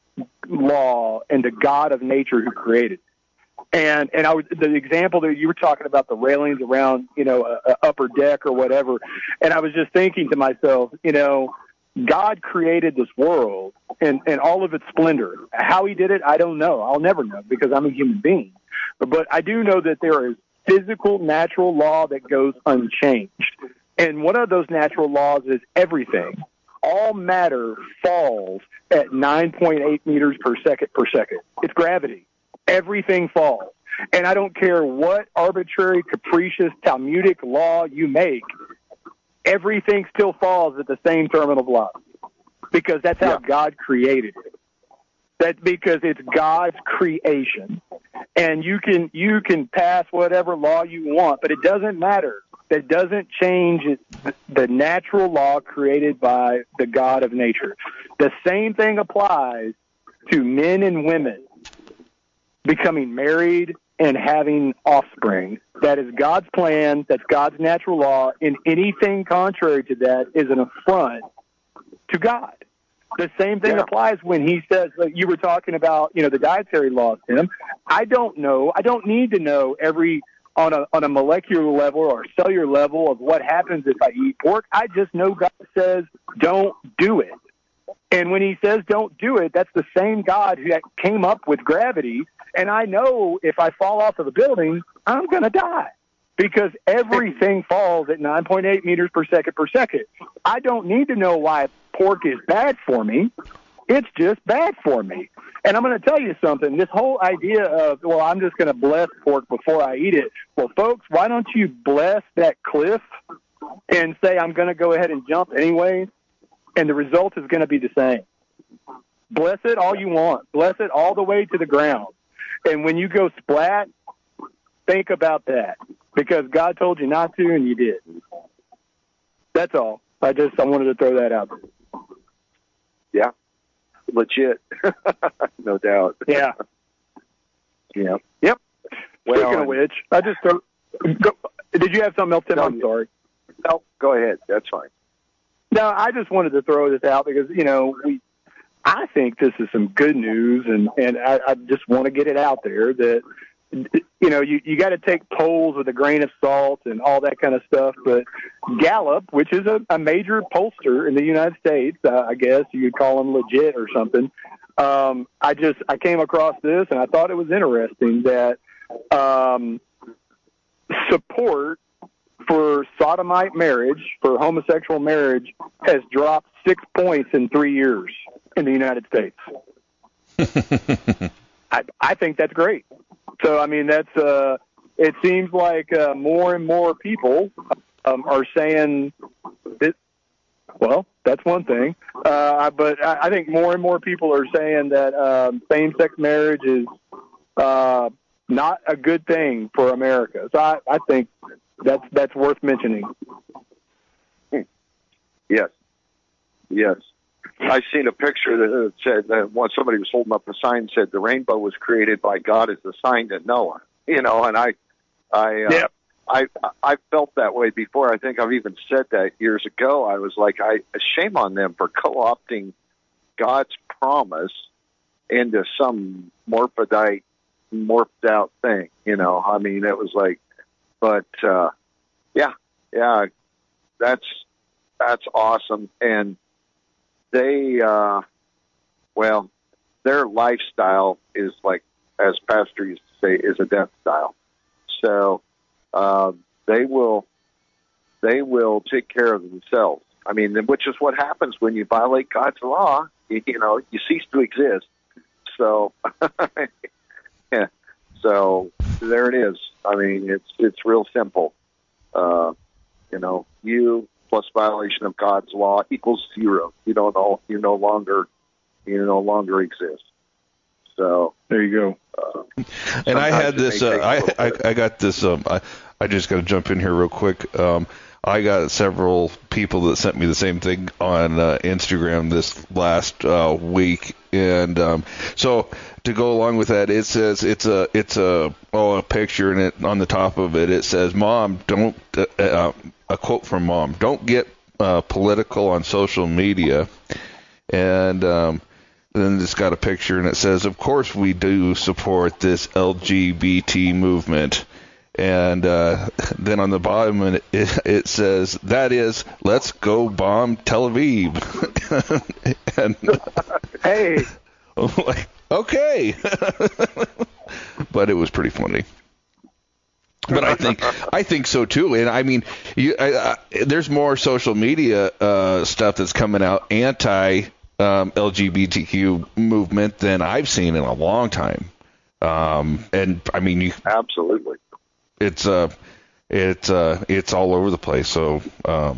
law and the God of nature who created. And and I was, the example that you were talking about, the railings around, you know, a, a upper deck or whatever, and I was just thinking to myself, you know, God created this world and, and all of its splendor. How he did it, I don't know. I'll never know because I'm a human being. But, but I do know that there is physical, natural law that goes unchanged. And one of those natural laws is everything. All matter falls at nine point eight meters per second per second. It's gravity. Everything falls. And I don't care what arbitrary, capricious, Talmudic law you make, everything still falls at the same terminal block because that's how Yeah. God created it. That's because it's God's creation, and you can you can pass whatever law you want, but it doesn't matter. That doesn't change the natural law created by the God of nature. The same thing applies to men and women becoming married and having offspring. That is God's plan. That's God's natural law. And anything contrary to that is an affront to God. The same thing Yeah. applies when he says, like you were talking about, you know, the dietary laws, Tim. I don't know. I don't need to know every on a on a molecular level or cellular level of what happens if I eat pork. I just know God says don't do it. And when he says don't do it, that's the same God who came up with gravity. And I know if I fall off of a building, I'm going to die because everything falls at nine point eight meters per second per second. I don't need to know why pork is bad for me. It's just bad for me. And I'm going to tell you something. This whole idea of, well, I'm just going to bless pork before I eat it. Well, folks, why don't you bless that cliff and say, I'm going to go ahead and jump anyway, and the result is going to be the same. Bless it all you want. Bless it all the way to the ground. And when you go splat, think about that because God told you not to and you did. That's all. I just I wanted to throw that out there. Yeah. Legit. No doubt. Yeah. Yeah. Yep. Well, Speaking of which, I just throw, go, did you have something else, Tim? No, I'm sorry. No, go ahead. That's fine. No, I just wanted to throw this out because, you know, we I think this is some good news, and, and I, I just want to get it out there that, you know, you, you got to take polls with a grain of salt and all that kind of stuff. But Gallup, which is a, a major pollster in the United States, uh, I guess you could call them legit or something. Um, I just I came across this, and I thought it was interesting that um, support for sodomite marriage, for homosexual marriage, has dropped six points in three years in the United States. I, I think that's great. So, I mean, that's, uh, it seems like uh, more and more people um, are saying that, well, that's one thing. Uh, but I, I think more and more people are saying that um, same-sex marriage is uh, not a good thing for America. So I, I think that's that's worth mentioning. Yes. Yes. I seen a picture that said that once somebody was holding up a sign that said the rainbow was created by God as a sign to Noah. You know, and I, I, uh, Yep. I, I felt that way before. I think I've even said that years ago. I was like, I shame on them for co-opting God's promise into some morphodite, morphed out thing. You know, I mean, it was like, but uh, yeah, yeah, that's that's awesome. And they, uh, well, their lifestyle is like, as Pastor used to say, is a death style. So uh, they will, they will take care of themselves. I mean, which is what happens when you violate God's law. You, you know, you cease to exist. So, yeah. So there it is. I mean, it's it's real simple. Uh, you know, you plus violation of God's law equals zero. You don't know. You no longer. You no longer exist. So there you go. Uh, and I had it this. may Uh, take a I, little I bit. I got this. Um, I I just got to jump in here real quick. Um, I got several people that sent me the same thing on uh, Instagram this last uh, week, and um, so to go along with that, it says it's a it's a oh a picture, and it on the top of it it says, "Mom, don't." Uh, uh, a quote from Mom: "Don't get uh, political on social media," and um, then it's got a picture, and it says, "Of course we do support this L G B T movement." And uh, then on the bottom it, it says, "That is, let's go bomb Tel Aviv." And Hey, I'm like, okay. But it was pretty funny. But I think I think so too. And I mean, you, I, I, there's more social media uh, stuff that's coming out anti um, L G B T Q movement than I've seen in a long time. Um, and I mean, you, Absolutely. it's uh, it's uh, it's all over the place. So um,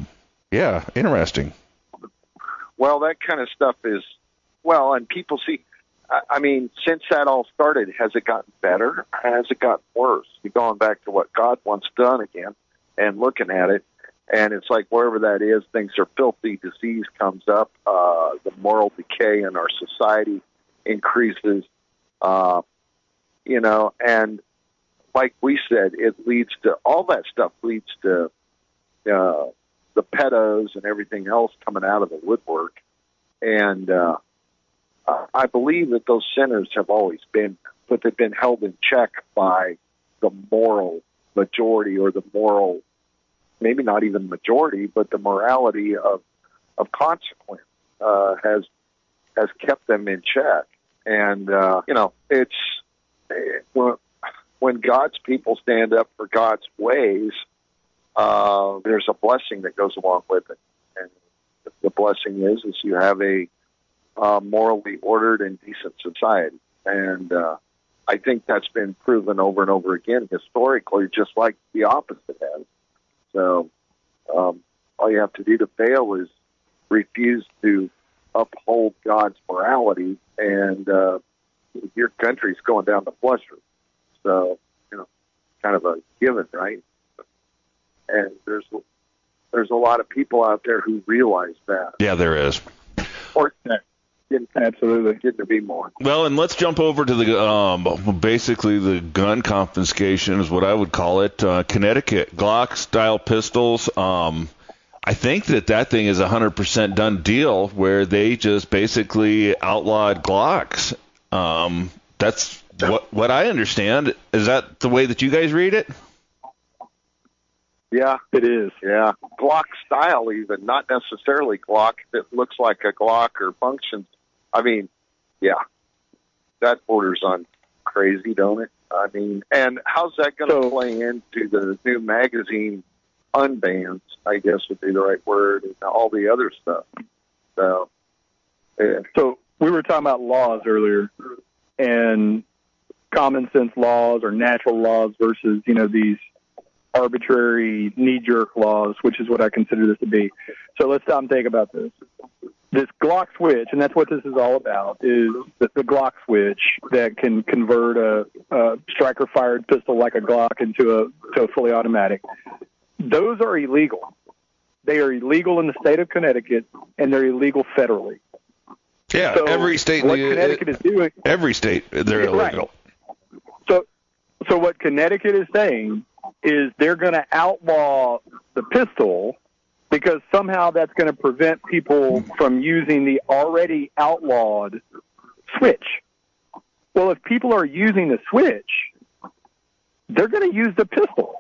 Yeah, interesting. Well, that kind of stuff is, well, and people see, I, I mean, since that all started, has it gotten better? Has it gotten worse? You're going back to what God wants done again and looking at it. And it's like wherever that is, things are filthy, disease comes up, uh, the moral decay in our society increases, uh, you know, and like we said, it leads to, all that stuff leads to uh, the pedos and everything else coming out of the woodwork. And uh, I believe that those sinners have always been, but they've been held in check by the moral majority or the moral, maybe not even majority, but the morality of of consequence uh, has has kept them in check. And uh, you know, it's when, when God's people stand up for God's ways, uh, there's a blessing that goes along with it. And the blessing is is you have a uh, morally ordered and decent society. And uh, I think that's been proven over and over again historically, just like the opposite has. So um, all you have to do to fail is refuse to uphold God's morality, and uh, your country's going down the flusher. So, you know, kind of a given, right? And there's there's a lot of people out there who realize that. Yeah, there is. Or getting, Absolutely. getting to be more. Well, and let's jump over to the um, basically the gun confiscation is what I would call it. Uh, Connecticut Glock-style pistols. Um, I think that that thing is a one hundred percent done deal where they just basically outlawed Glocks. Um, that's what what I understand. Is that the way that you guys read it? Yeah, It is. yeah. Glock style even, not necessarily Glock that looks like a Glock or functions. I mean, yeah, that borders on crazy, don't it? I mean, and how's that going to So- play into the new magazine unbans, I guess would be the right word, and all the other stuff. So, yeah. So we were talking about laws earlier, and common sense laws or natural laws versus, you know, these arbitrary knee-jerk laws, which is what I consider this to be. So let's stop and think about this. This Glock switch, and that's what this is all about, is the, the Glock switch that can convert a, a striker-fired pistol like a Glock into a, to a fully automatic. Those are illegal. They are illegal in the state of Connecticut, and they're illegal federally. Yeah, So every state. in what the, Connecticut is doing, every state, they're Yeah, right. illegal. So, so what Connecticut is saying is they're going to outlaw the pistol because somehow that's going to prevent people from using the already outlawed switch. Well, if people are using the switch, they're going to use the pistol.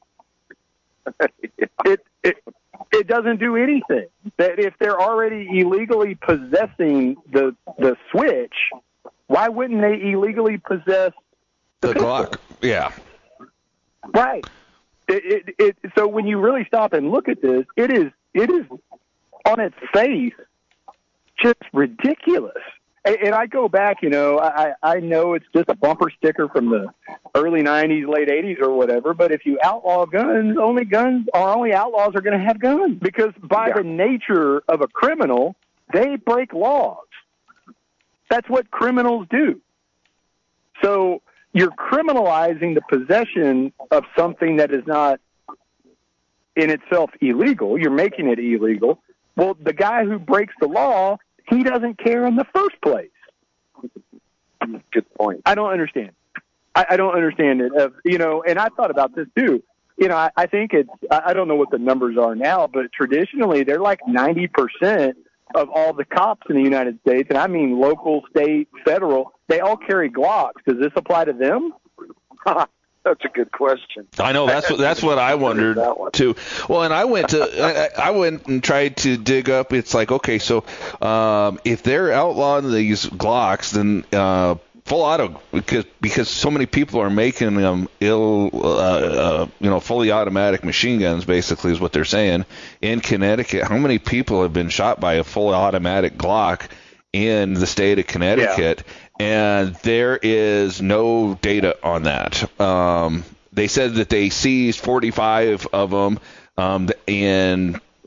It it it doesn't do anything. That if they're already illegally possessing the the switch, why wouldn't they illegally possess the, The pistol? Glock, yeah. Right. It, it, it, so when you really stop and look at this, it is it is on its face just ridiculous. And, and I go back, you know, I, I know it's just a bumper sticker from the early nineties, late eighties or whatever, but if you outlaw guns, only guns or only outlaws are going to have guns because by Yeah. the nature of a criminal, they break laws. That's what criminals do. So you're criminalizing the possession of something that is not in itself illegal. You're making it illegal. Well, the guy who breaks the law, he doesn't care in the first place. Good point. I don't understand. I, I don't understand it. Uh, you know, and I thought about this too. You know, I, I think it's, I, I don't know what the numbers are now, but traditionally they're like ninety percent of all the cops in the United States, and I mean local, state, federal, they all carry Glocks. Does this apply to them? That's a good question. I know that's what that's what I wondered That one. too. Well, and I went to I, I went and tried to dig up. It's like okay, so um, if they're outlawing these Glocks, then uh, full auto because because so many people are making them ill, uh, uh, you know, fully automatic machine guns. Basically, is what they're saying in Connecticut. How many people have been shot by a fully automatic Glock in the state of Connecticut? Yeah. And there is no data on that. Um, they said that they seized forty-five of them, um, and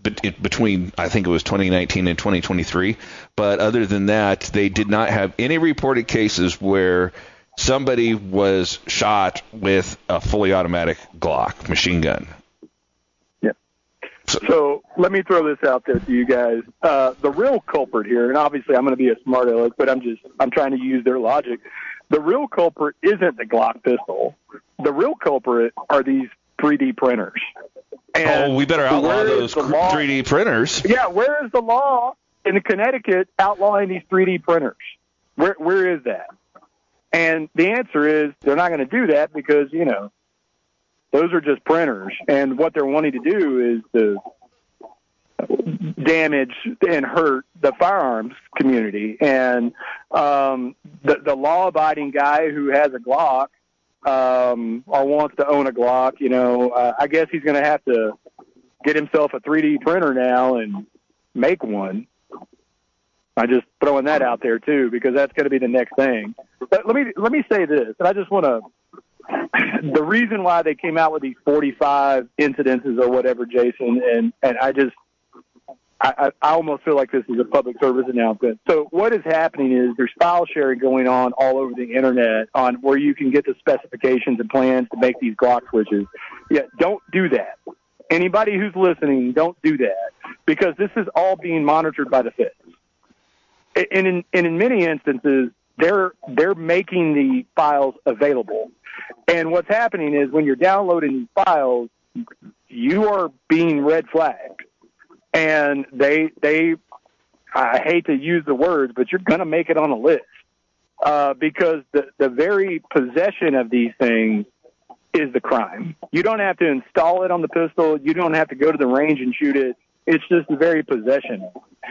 between, I think it was twenty nineteen and twenty twenty-three. But other than that, they did not have any reported cases where somebody was shot with a fully automatic Glock machine gun. Yeah. So, so let me throw this out there to you guys. Uh, the real culprit here, and obviously I'm going to be a smart aleck, but I'm just I'm trying to use their logic. The real culprit isn't the Glock pistol. The real culprit are these three D printers. And oh, we better outlaw those law, three D printers. Yeah, where is the law in Connecticut outlawing these three D printers? Where Where is that? And the answer is they're not going to do that because, you know, those are just printers. And what they're wanting to do is to damage and hurt the firearms community. And um, the, the law-abiding guy who has a Glock um, or wants to own a Glock, you know, uh, I guess he's going to have to get himself a three D printer now and make one. I'm just throwing that out there too, because that's going to be the next thing. But let me let me say this, and I just want to. The reason why they came out with these forty-five incidences or whatever, Jason, and and I just I, I almost feel like this is a public service announcement. So what is happening is there's file sharing going on all over the internet on where you can get the specifications and plans to make these Glock switches. Yeah, don't do that. Anybody who's listening, don't do that, because this is all being monitored by the feds. And in, and in many instances, they're they're making the files available. And what's happening is when you're downloading these files, you are being red flagged. And they they I hate to use the words, but you're going to make it on a list uh, because the the very possession of these things is the crime. You don't have to install it on the pistol. You don't have to go to the range and shoot it. It's just the very possession.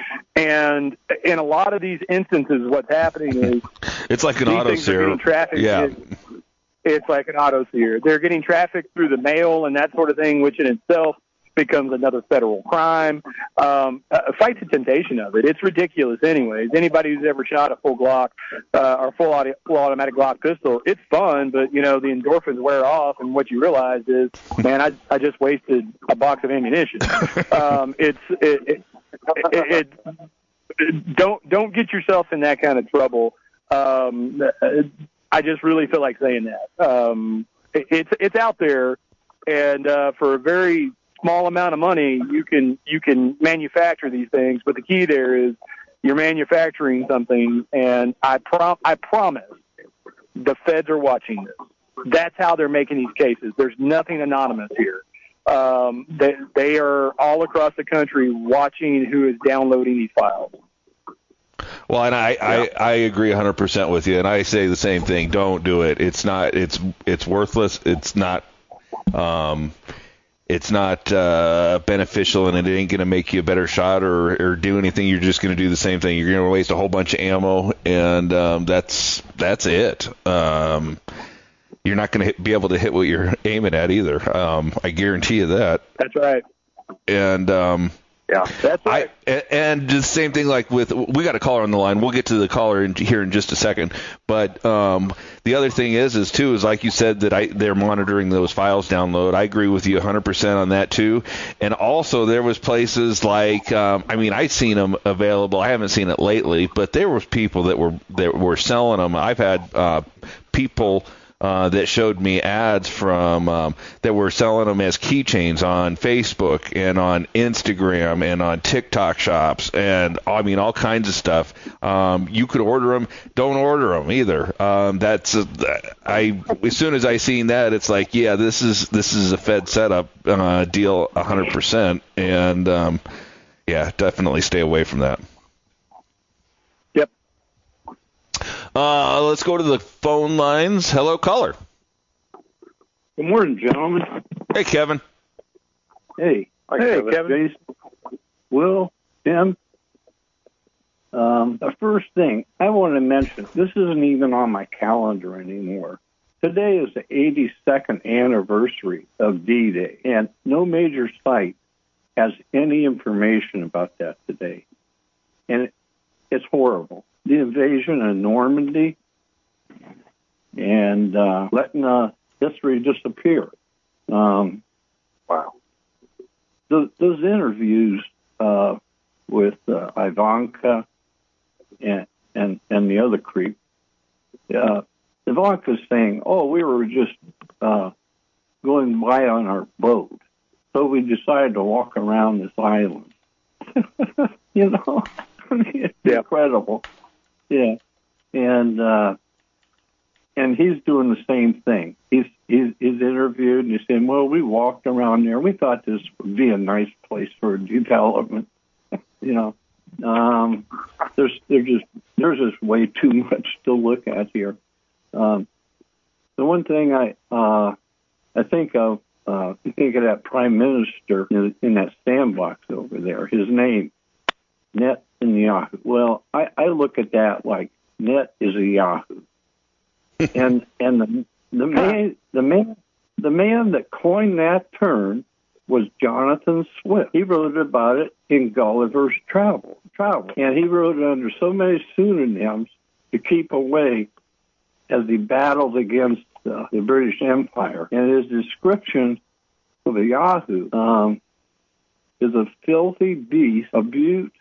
And in a lot of these instances, what's happening is it's like an auto sear. Yeah. It's like an auto sear. They're getting trafficked through the mail and that sort of thing, which in itself becomes another federal crime. Um, uh, fight the temptation of it. It's ridiculous anyways. Anybody who's ever shot a full Glock uh, or full, audio, full automatic Glock pistol, it's fun, but, you know, the endorphins wear off, and what you realize is, man, I, I just wasted a box of ammunition. um, it's it, it, it, it, don't don't get yourself in that kind of trouble. Um, I just really feel like saying that. Um, it, it's it's out there, and uh, for a very small amount of money, you can you can manufacture these things. But the key there is you're manufacturing something, and I prom I promise the feds are watching this. That's how they're making these cases. There's nothing anonymous here. Um, they they are all across the country watching who is downloading these files. Well, and I, yeah. I, I agree one hundred percent with you, and I say the same thing. Don't do it. It's not. It's it's worthless. It's not. Um, it's not uh, beneficial, and it ain't gonna make you a better shot or, or do anything. You're just gonna do the same thing. You're gonna waste a whole bunch of ammo, and um, that's that's it. Um, you're not gonna hit, be able to hit what you're aiming at either. Um, I guarantee you that. That's right. And um, yeah, that's right. I, and the same thing, like with, we got a caller on the line. We'll get to the caller in, here in just a second. But um, the other thing is, is too, is like you said that I, they're monitoring those files download. I agree with you one hundred percent on that too. And also there was places like, um, I mean, I've seen them available. I haven't seen it lately, but there was people that were that were selling them. I've had uh, people. Uh, that showed me ads from um, that were selling them as keychains on Facebook and on Instagram and on TikTok shops and I mean all kinds of stuff. Um, you could order them. Don't order them either. Um, that's a, I as soon as I seen that, it's like, yeah, this is this is a Fed setup uh, deal one hundred percent. And um, yeah, definitely stay away from that. Uh, let's go to the phone lines. Hello, caller. Good morning, gentlemen. Hey, Kevin. Hey. Hi, hey, Kevin. Kevin. Jason. Will, Tim. Um, the first thing I want to mention, this isn't even on my calendar anymore. Today is the eighty-second anniversary of D-Day, and no major site has any information about that today. And it, it's horrible. The invasion of Normandy and uh, letting uh, history disappear. Um, wow. those, those interviews uh, with uh, Ivanka and, and and the other creep, uh, Ivanka's saying, "Oh, we were just uh, going by on our boat, so we decided to walk around this island." You know, I mean, it's yeah. incredible. Yeah, and uh, and he's doing the same thing. He's he's, he's interviewed and he's saying, "Well, we walked around there. We thought this would be a nice place for development." You know, um, there's there's just there's just way too much to look at here. Um, the one thing I uh, I think of, uh, I think of that prime minister in, in that sandbox over there. His name, Netanyahu. Well, I, I look at that like net is a Yahoo, and and the the man the man the man that coined that term was Jonathan Swift. He wrote about it in Gulliver's Travel, Travel, and he wrote it under so many pseudonyms to keep away as he battled against uh, the British Empire. And his description of a Yahoo um, is a filthy beast, a brute,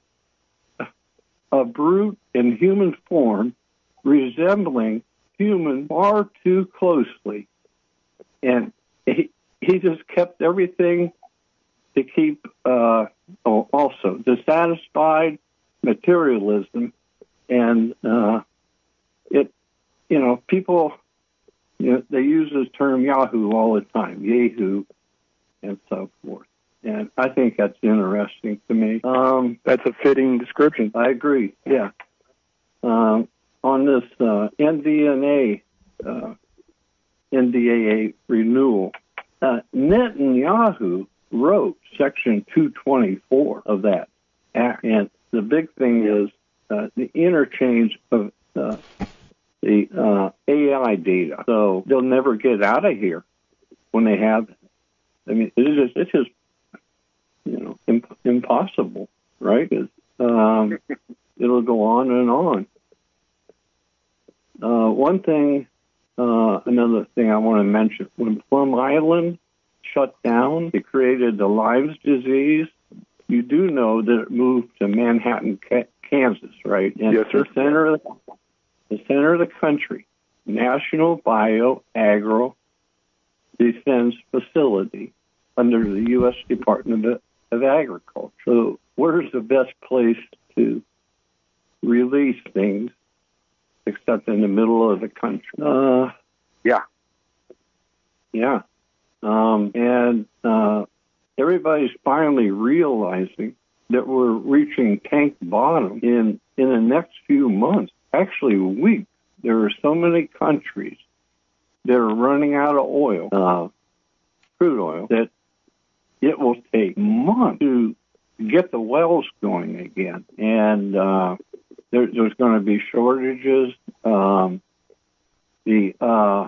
a brute in human form, resembling human far too closely. And he, he just kept everything to keep, uh, oh, also, dissatisfied materialism. And uh, it, you know, people, you know, they use this term Yahoo all the time, Yahoo, and so forth. And I think that's interesting to me. Um, That's a fitting description. I agree, yeah. Um, on this uh, N D N A, uh, N D A A renewal, uh, Netanyahu wrote Section two twenty-four of that act. And the big thing is uh, the interchange of uh, the uh, A I data. So they'll never get out of here when they have it. I mean, it's just, it's just you know, imp- impossible, right? Um, it'll go on and on. Uh, one thing, uh, another thing I want to mention, when Plum Island shut down, it created the Lyme's disease. You do know that it moved to Manhattan, Kansas, right? And yes, sir. The center of the, the center of the country, National Bio Agro Defense Facility under the U S Department of, of Agriculture. So where's the best place to release things except in the middle of the country? Uh, yeah. Yeah. Um, and uh, everybody's finally realizing that we're reaching tank bottom in, in the next few months, actually weeks. There are so many countries that are running out of oil, uh, crude oil, that it will take months to get the wells going again. And uh, there, there's going to be shortages. Um, the, uh,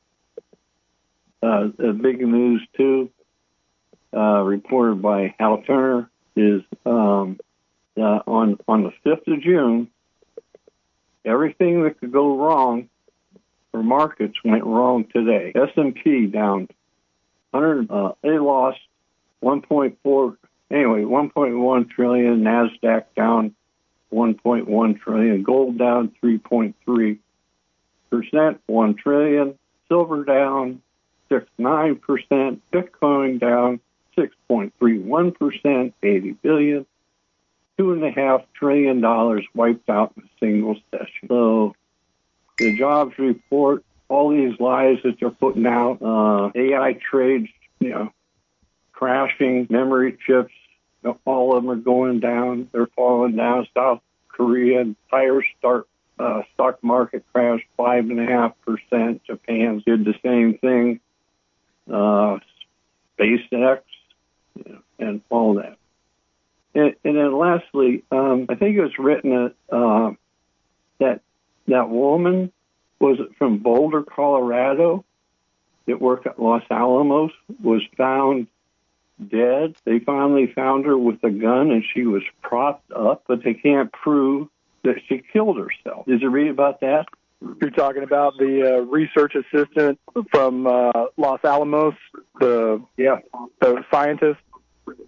uh, the big news, too, uh, reported by Hal Turner, is um, uh, on, on the fifth of June, everything that could go wrong for markets went wrong today. S and P down one hundred, uh, they lost one point four, anyway, one point one trillion, NASDAQ down one point one trillion, gold down three point three percent, one trillion, silver down six point nine percent, Bitcoin down six point three one percent, eighty billion, two and a half trillion dollars wiped out in a single session. So the jobs report, all these lies that they're putting out, uh, A I trades, you know, crashing, memory chips, all of them are going down. They're falling down. South Korea, entire start, uh, stock market crashed five and a half percent. Japan did the same thing. Uh, SpaceX, you know, and all that. And, and then lastly, um, I think it was written uh, that that woman, was it from Boulder, Colorado, that worked at Los Alamos, was found dead. They finally found her with a gun, and she was propped up, but they can't prove that she killed herself. Did you read about that? You're talking about the uh, research assistant from uh, Los Alamos, the yeah, the scientist.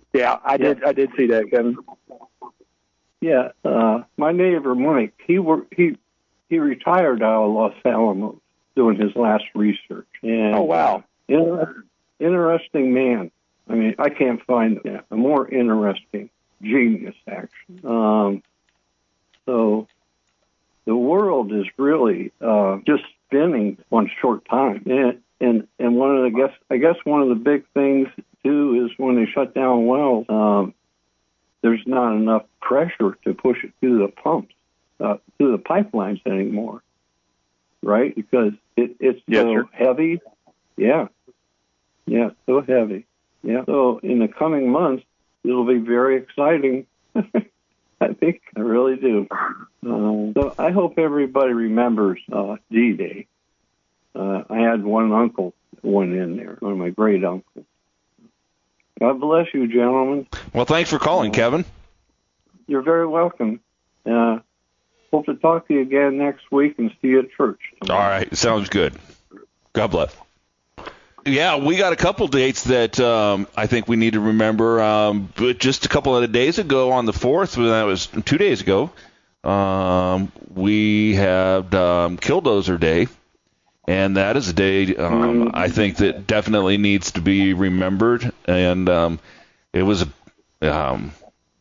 Yeah, I did. I did see that, Kevin. Yeah, uh, my neighbor Mike, he were he he retired out of Los Alamos doing his last research. And, Oh, wow. Uh, inter- interesting man. I mean, I can't find yeah, a more interesting genius, actually. Um, so the world is really uh, just spinning one short time, and and and one of the guess I guess one of the big things too is when they shut down wells, um, there's not enough pressure to push it through the pumps, uh, through the pipelines anymore, right? Because it, it's Yes, so sir. heavy. Yeah, yeah, so heavy. Yeah. So in the coming months, it'll be very exciting. I think I really do. Uh, so I hope everybody remembers uh, D-Day. Uh, I had one uncle that went in there, one of my great uncles. God bless you, gentlemen. Well, thanks for calling, Kevin. You're very welcome. Uh, hope to talk to you again next week and see you at church tomorrow. All right, sounds good. God bless. Yeah, we got a couple dates that um, I think we need to remember. Um, but just a couple of days ago, on the fourth, when that was two days ago, um, we had um, Killdozer Day, and that is a day um, I think that definitely needs to be remembered. And um, it was um,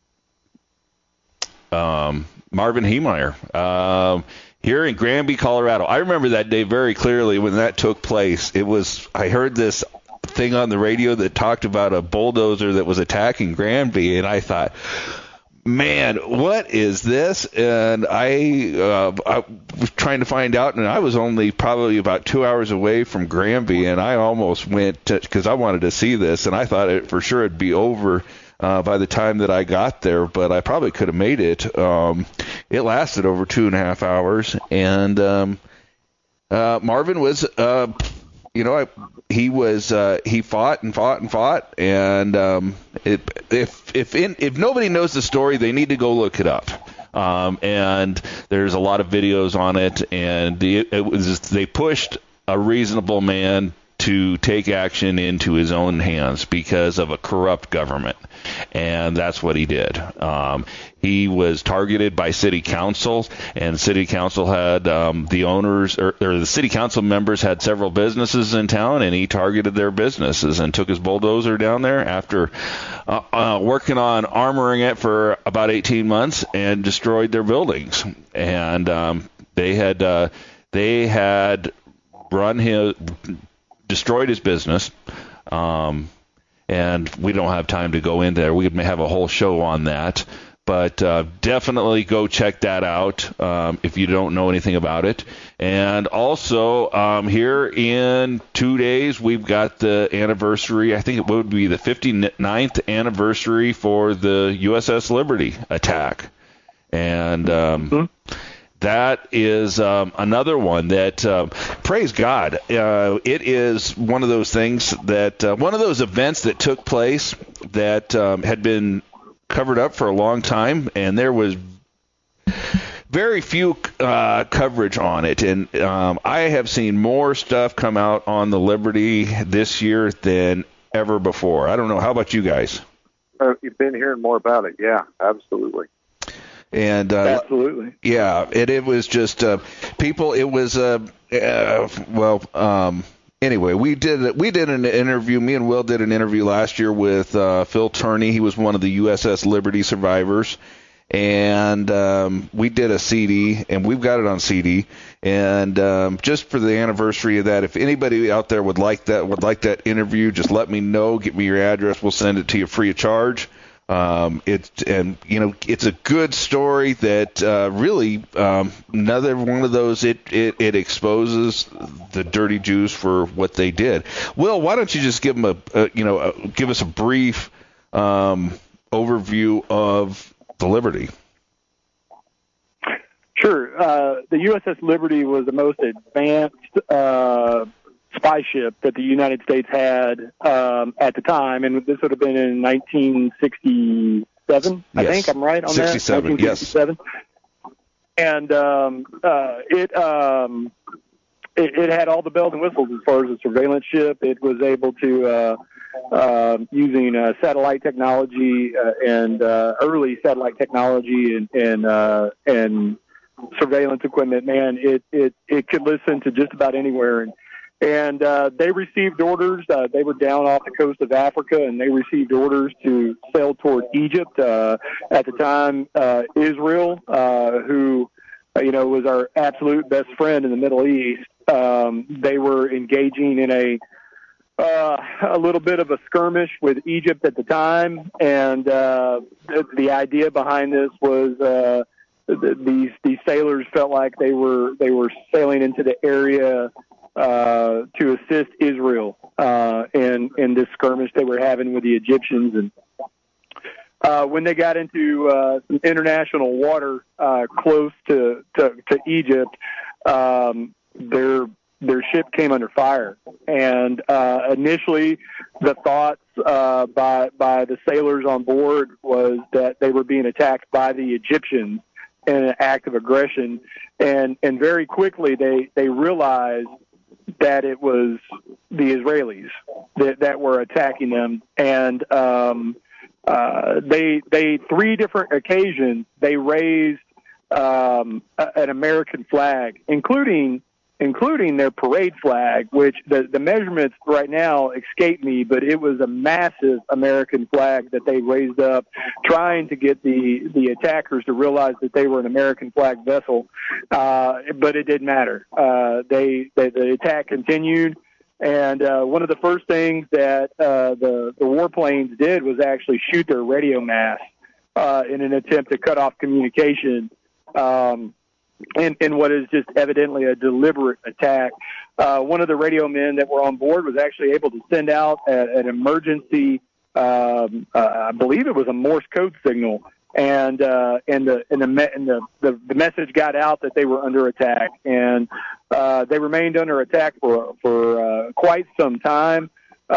um, Marvin Heemeyer. Um, Here in Granby, Colorado. I remember that day very clearly when that took place. It was, I heard this thing on the radio that talked about a bulldozer that was attacking Granby, and I thought, man, what is this? And I, uh, I was trying to find out, and I was only probably about two hours away from Granby, and I almost went because I wanted to see this, and I thought it for sure it'd be over Uh, by the time that I got there, but I probably could have made it. Um, it lasted over two and a half hours, and um, uh, Marvin was, uh, you know, I, he was uh, he fought and fought and fought, and um, it, if if in, if nobody knows the story, they need to go look it up. Um, and there's a lot of videos on it, and the, it was they pushed a reasonable man to take action into his own hands because of a corrupt government. And that's what he did. Um, he was targeted by city councils, and city council had um, the owners, or, or the city council members had several businesses in town, and he targeted their businesses and took his bulldozer down there after uh, uh, working on armoring it for about eighteen months and destroyed their buildings. And um, they had uh, they had run his destroyed his business, um, and we don't have time to go in there. We may have a whole show on that, but uh, definitely go check that out um, if you don't know anything about it. And also, um, here in two days, we've got the anniversary, I think it would be the fifty-ninth anniversary for the U S S Liberty attack. And um, mm-hmm. That is um, another one that, uh, praise God, uh, it is one of those things that, uh, one of those events that took place that um, had been covered up for a long time, and there was very few uh, coverage on it. And um, I have seen more stuff come out on the Liberty this year than ever before. I don't know. How about you guys? Uh, you've been hearing more about it. Yeah, absolutely. And uh, absolutely, yeah, it it was just uh, people. It was uh, uh well, um, anyway, we did we did an interview. Me and Will did an interview last year with uh, Phil Turney. He was one of the U S S Liberty survivors, and um, we did a C D, and we've got it on C D. And um, just for the anniversary of that, if anybody out there would like that would like that interview, just let me know. Give me your address. We'll send it to you free of charge. Um, it's and you know it's a good story that uh, really um, another one of those it, it it exposes the dirty Jews for what they did. Will, why don't you just give them a, a you know a, give us a brief um, overview of the Liberty? Sure. Uh, the U S S Liberty was the most advanced uh, spy ship that the United States had um, at the time, and this would have been in nineteen sixty-seven. I yes. think I'm right on sixty-seven, that. nineteen sixty-seven. Yes. And um, uh, it, um, it it had all the bells and whistles as far as a surveillance ship. It was able to uh, uh, using uh, satellite technology uh, and uh, early satellite technology and and, uh, and surveillance equipment. Man, it, it it could listen to just about anywhere. And and uh, they received orders. Uh, they were down off the coast of Africa, and they received orders to sail toward Egypt. Uh, at the time, uh, Israel, uh, who you know was our absolute best friend in the Middle East, um, they were engaging in a uh, a little bit of a skirmish with Egypt at the time, and uh, the, the idea behind this was. Uh, These these sailors felt like they were they were sailing into the area uh, to assist Israel uh, in in this skirmish they were having with the Egyptians. And uh, when they got into uh, some international water uh, close to to, to Egypt, um, their their ship came under fire. And uh, initially, the thoughts uh, by by the sailors on board was that they were being attacked by the Egyptians in an act of aggression, and and very quickly they they realized that it was the Israelis that that were attacking them, and um, uh, they they three different occasions they raised um, a, an American flag, including including their parade flag, which the, the measurements right now escape me, but it was a massive American flag that they raised up, trying to get the, the attackers to realize that they were an American flag vessel. Uh, but it didn't matter. Uh, they, they, the attack continued. And uh, one of the first things that uh, the, the warplanes did was actually shoot their radio mast uh, in an attempt to cut off communication. Um, In, in what is just evidently a deliberate attack. Uh, one of the radio men that were on board was actually able to send out a, an emergency, um, uh, I believe it was a Morse code signal, and uh, and the and the, me- and the, the the message got out that they were under attack, and uh, they remained under attack for for uh, quite some time.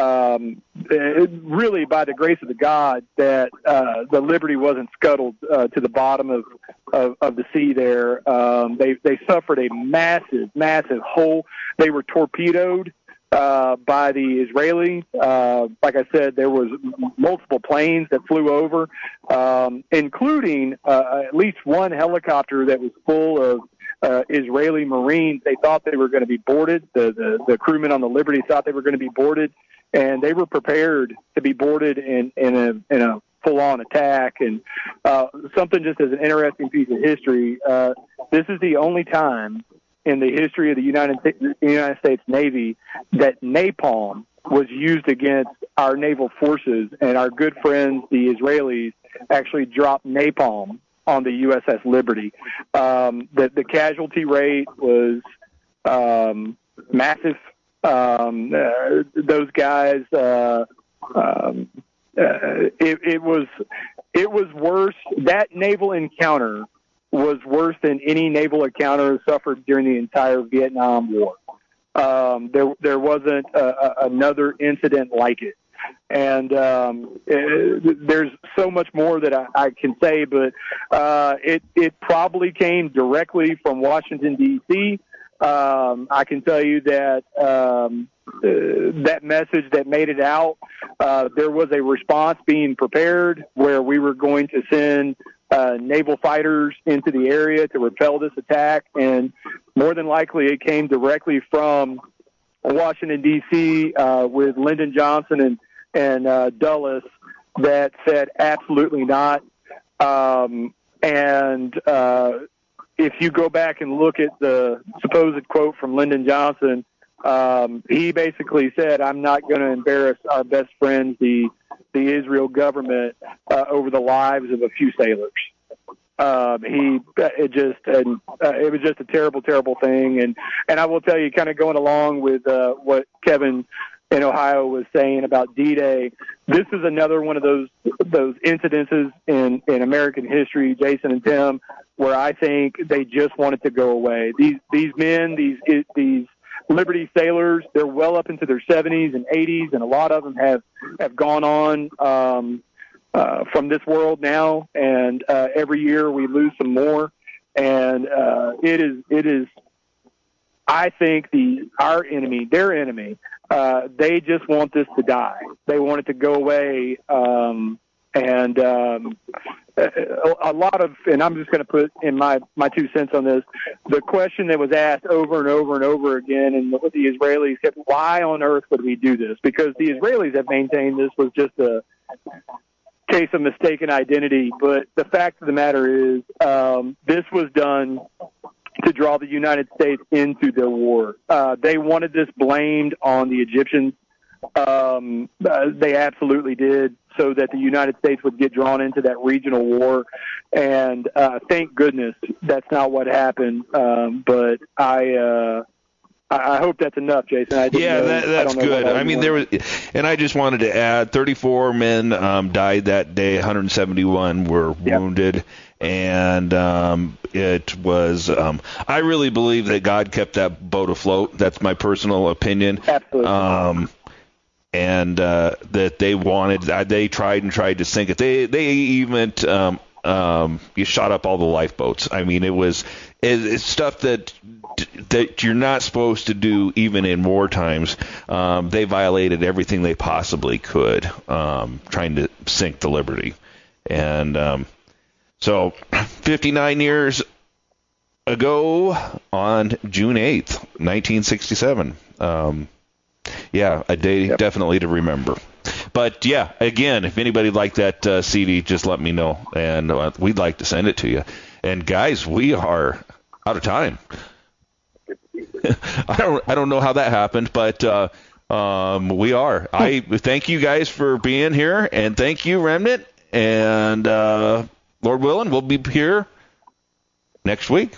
Um, it, really, by the grace of the God, that uh, the Liberty wasn't scuttled uh, to the bottom of, of, of the sea there. Um, they they suffered a massive, massive hole. They were torpedoed uh, by the Israelis. Uh, like I said, there was multiple planes that flew over, um, including uh, at least one helicopter that was full of Uh, Israeli Marines. They thought they were going to be boarded. The, the, the crewmen on the Liberty thought they were going to be boarded, and they were prepared to be boarded in, in a, in a full-on attack. And uh, something just as an interesting piece of history, uh, this is the only time in the history of the United, United States Navy that napalm was used against our naval forces, and our good friends, the Israelis, actually dropped napalm on the U S S Liberty. Um, the, the casualty rate was um, massive. Um, uh, those guys, uh, um, uh, it, it was it was worse. That naval encounter was worse than any naval encounter suffered during the entire Vietnam War. Um, there there wasn't a, a, another incident like it. And um, it, there's so much more that I, I can say, but uh, it it probably came directly from Washington, D C Um, I can tell you that um, uh, that message that made it out, uh, there was a response being prepared where we were going to send uh, naval fighters into the area to repel this attack, and more than likely it came directly from Washington, D C uh, with Lyndon Johnson and and uh, Dulles that said absolutely not. Um, and uh, if you go back and look at the supposed quote from Lyndon Johnson, um, he basically said, "I'm not going to embarrass our best friends, the the Israel government, uh, over the lives of a few sailors." Um, he it just and, uh, it was just a terrible, terrible thing. And and I will tell you, kind of going along with uh, what Kevin in Ohio was saying about D-Day, this is another one of those those incidences in, in American history, Jason and Tim, where I think they just wanted to go away. These these men, these these Liberty sailors, they're well up into their seventies and eighties, and a lot of them have have gone on um, uh, from this world now. And uh, every year we lose some more, and uh, it is it is. I think the our enemy, their enemy, Uh, they just want this to die. They want it to go away. Um, and um, a, a lot of, and I'm just going to put in my, my two cents on this, the question that was asked over and over and over again, and what the Israelis kept, why on earth would we do this? Because the Israelis have maintained this was just a case of mistaken identity. But the fact of the matter is, um, this was done to draw the United States into the war. Uh, they wanted this blamed on the Egyptians. Um, uh, they absolutely did, so that the United States would get drawn into that regional war. And uh, thank goodness that's not what happened. Um, but I, uh, I hope that's enough, Jason. I yeah, know, that, that's I good. I mean, there was, and I just wanted to add, thirty-four men um, died that day. one hundred seventy-one were yep. wounded. And um, it was, um, I really believe that God kept that boat afloat. That's my personal opinion. Absolutely. Um, and uh, that they wanted, they tried and tried to sink it. They they even um, um, you shot up all the lifeboats. I mean, it was it, it's stuff that that you're not supposed to do even in war times. Um, they violated everything they possibly could, um, trying to sink the Liberty. And um, so fifty-nine years ago on June eighth, nineteen sixty-seven. Um, yeah, a day yep. definitely to remember. But, yeah, again, if anybody liked that uh, C D, just let me know, and uh, we'd like to send it to you. And, guys, we are out of time. I don't I don't know how that happened, but uh, um, we are. I thank you guys for being here, and thank you, Remnant. And, uh, Lord willing, we'll be here next week.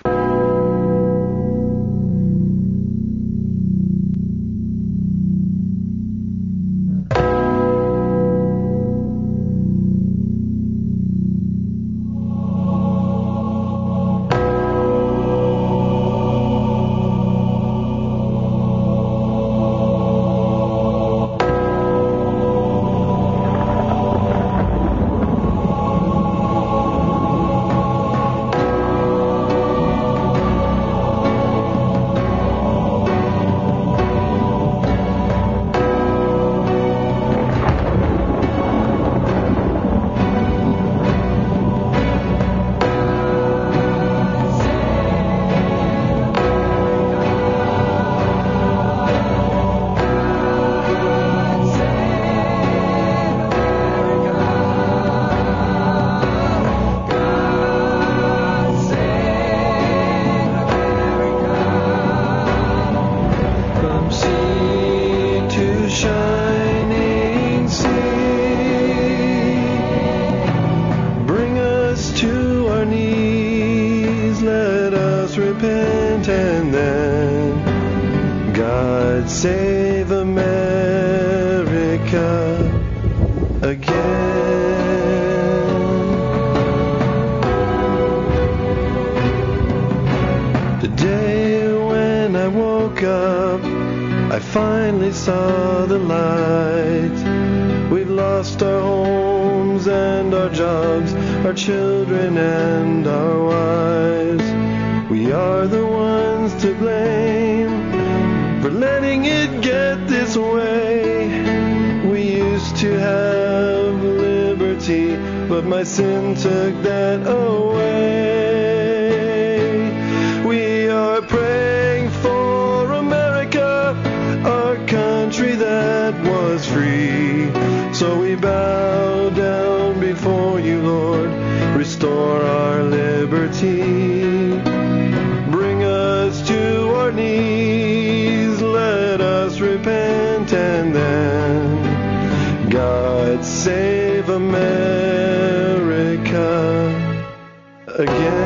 Save America again.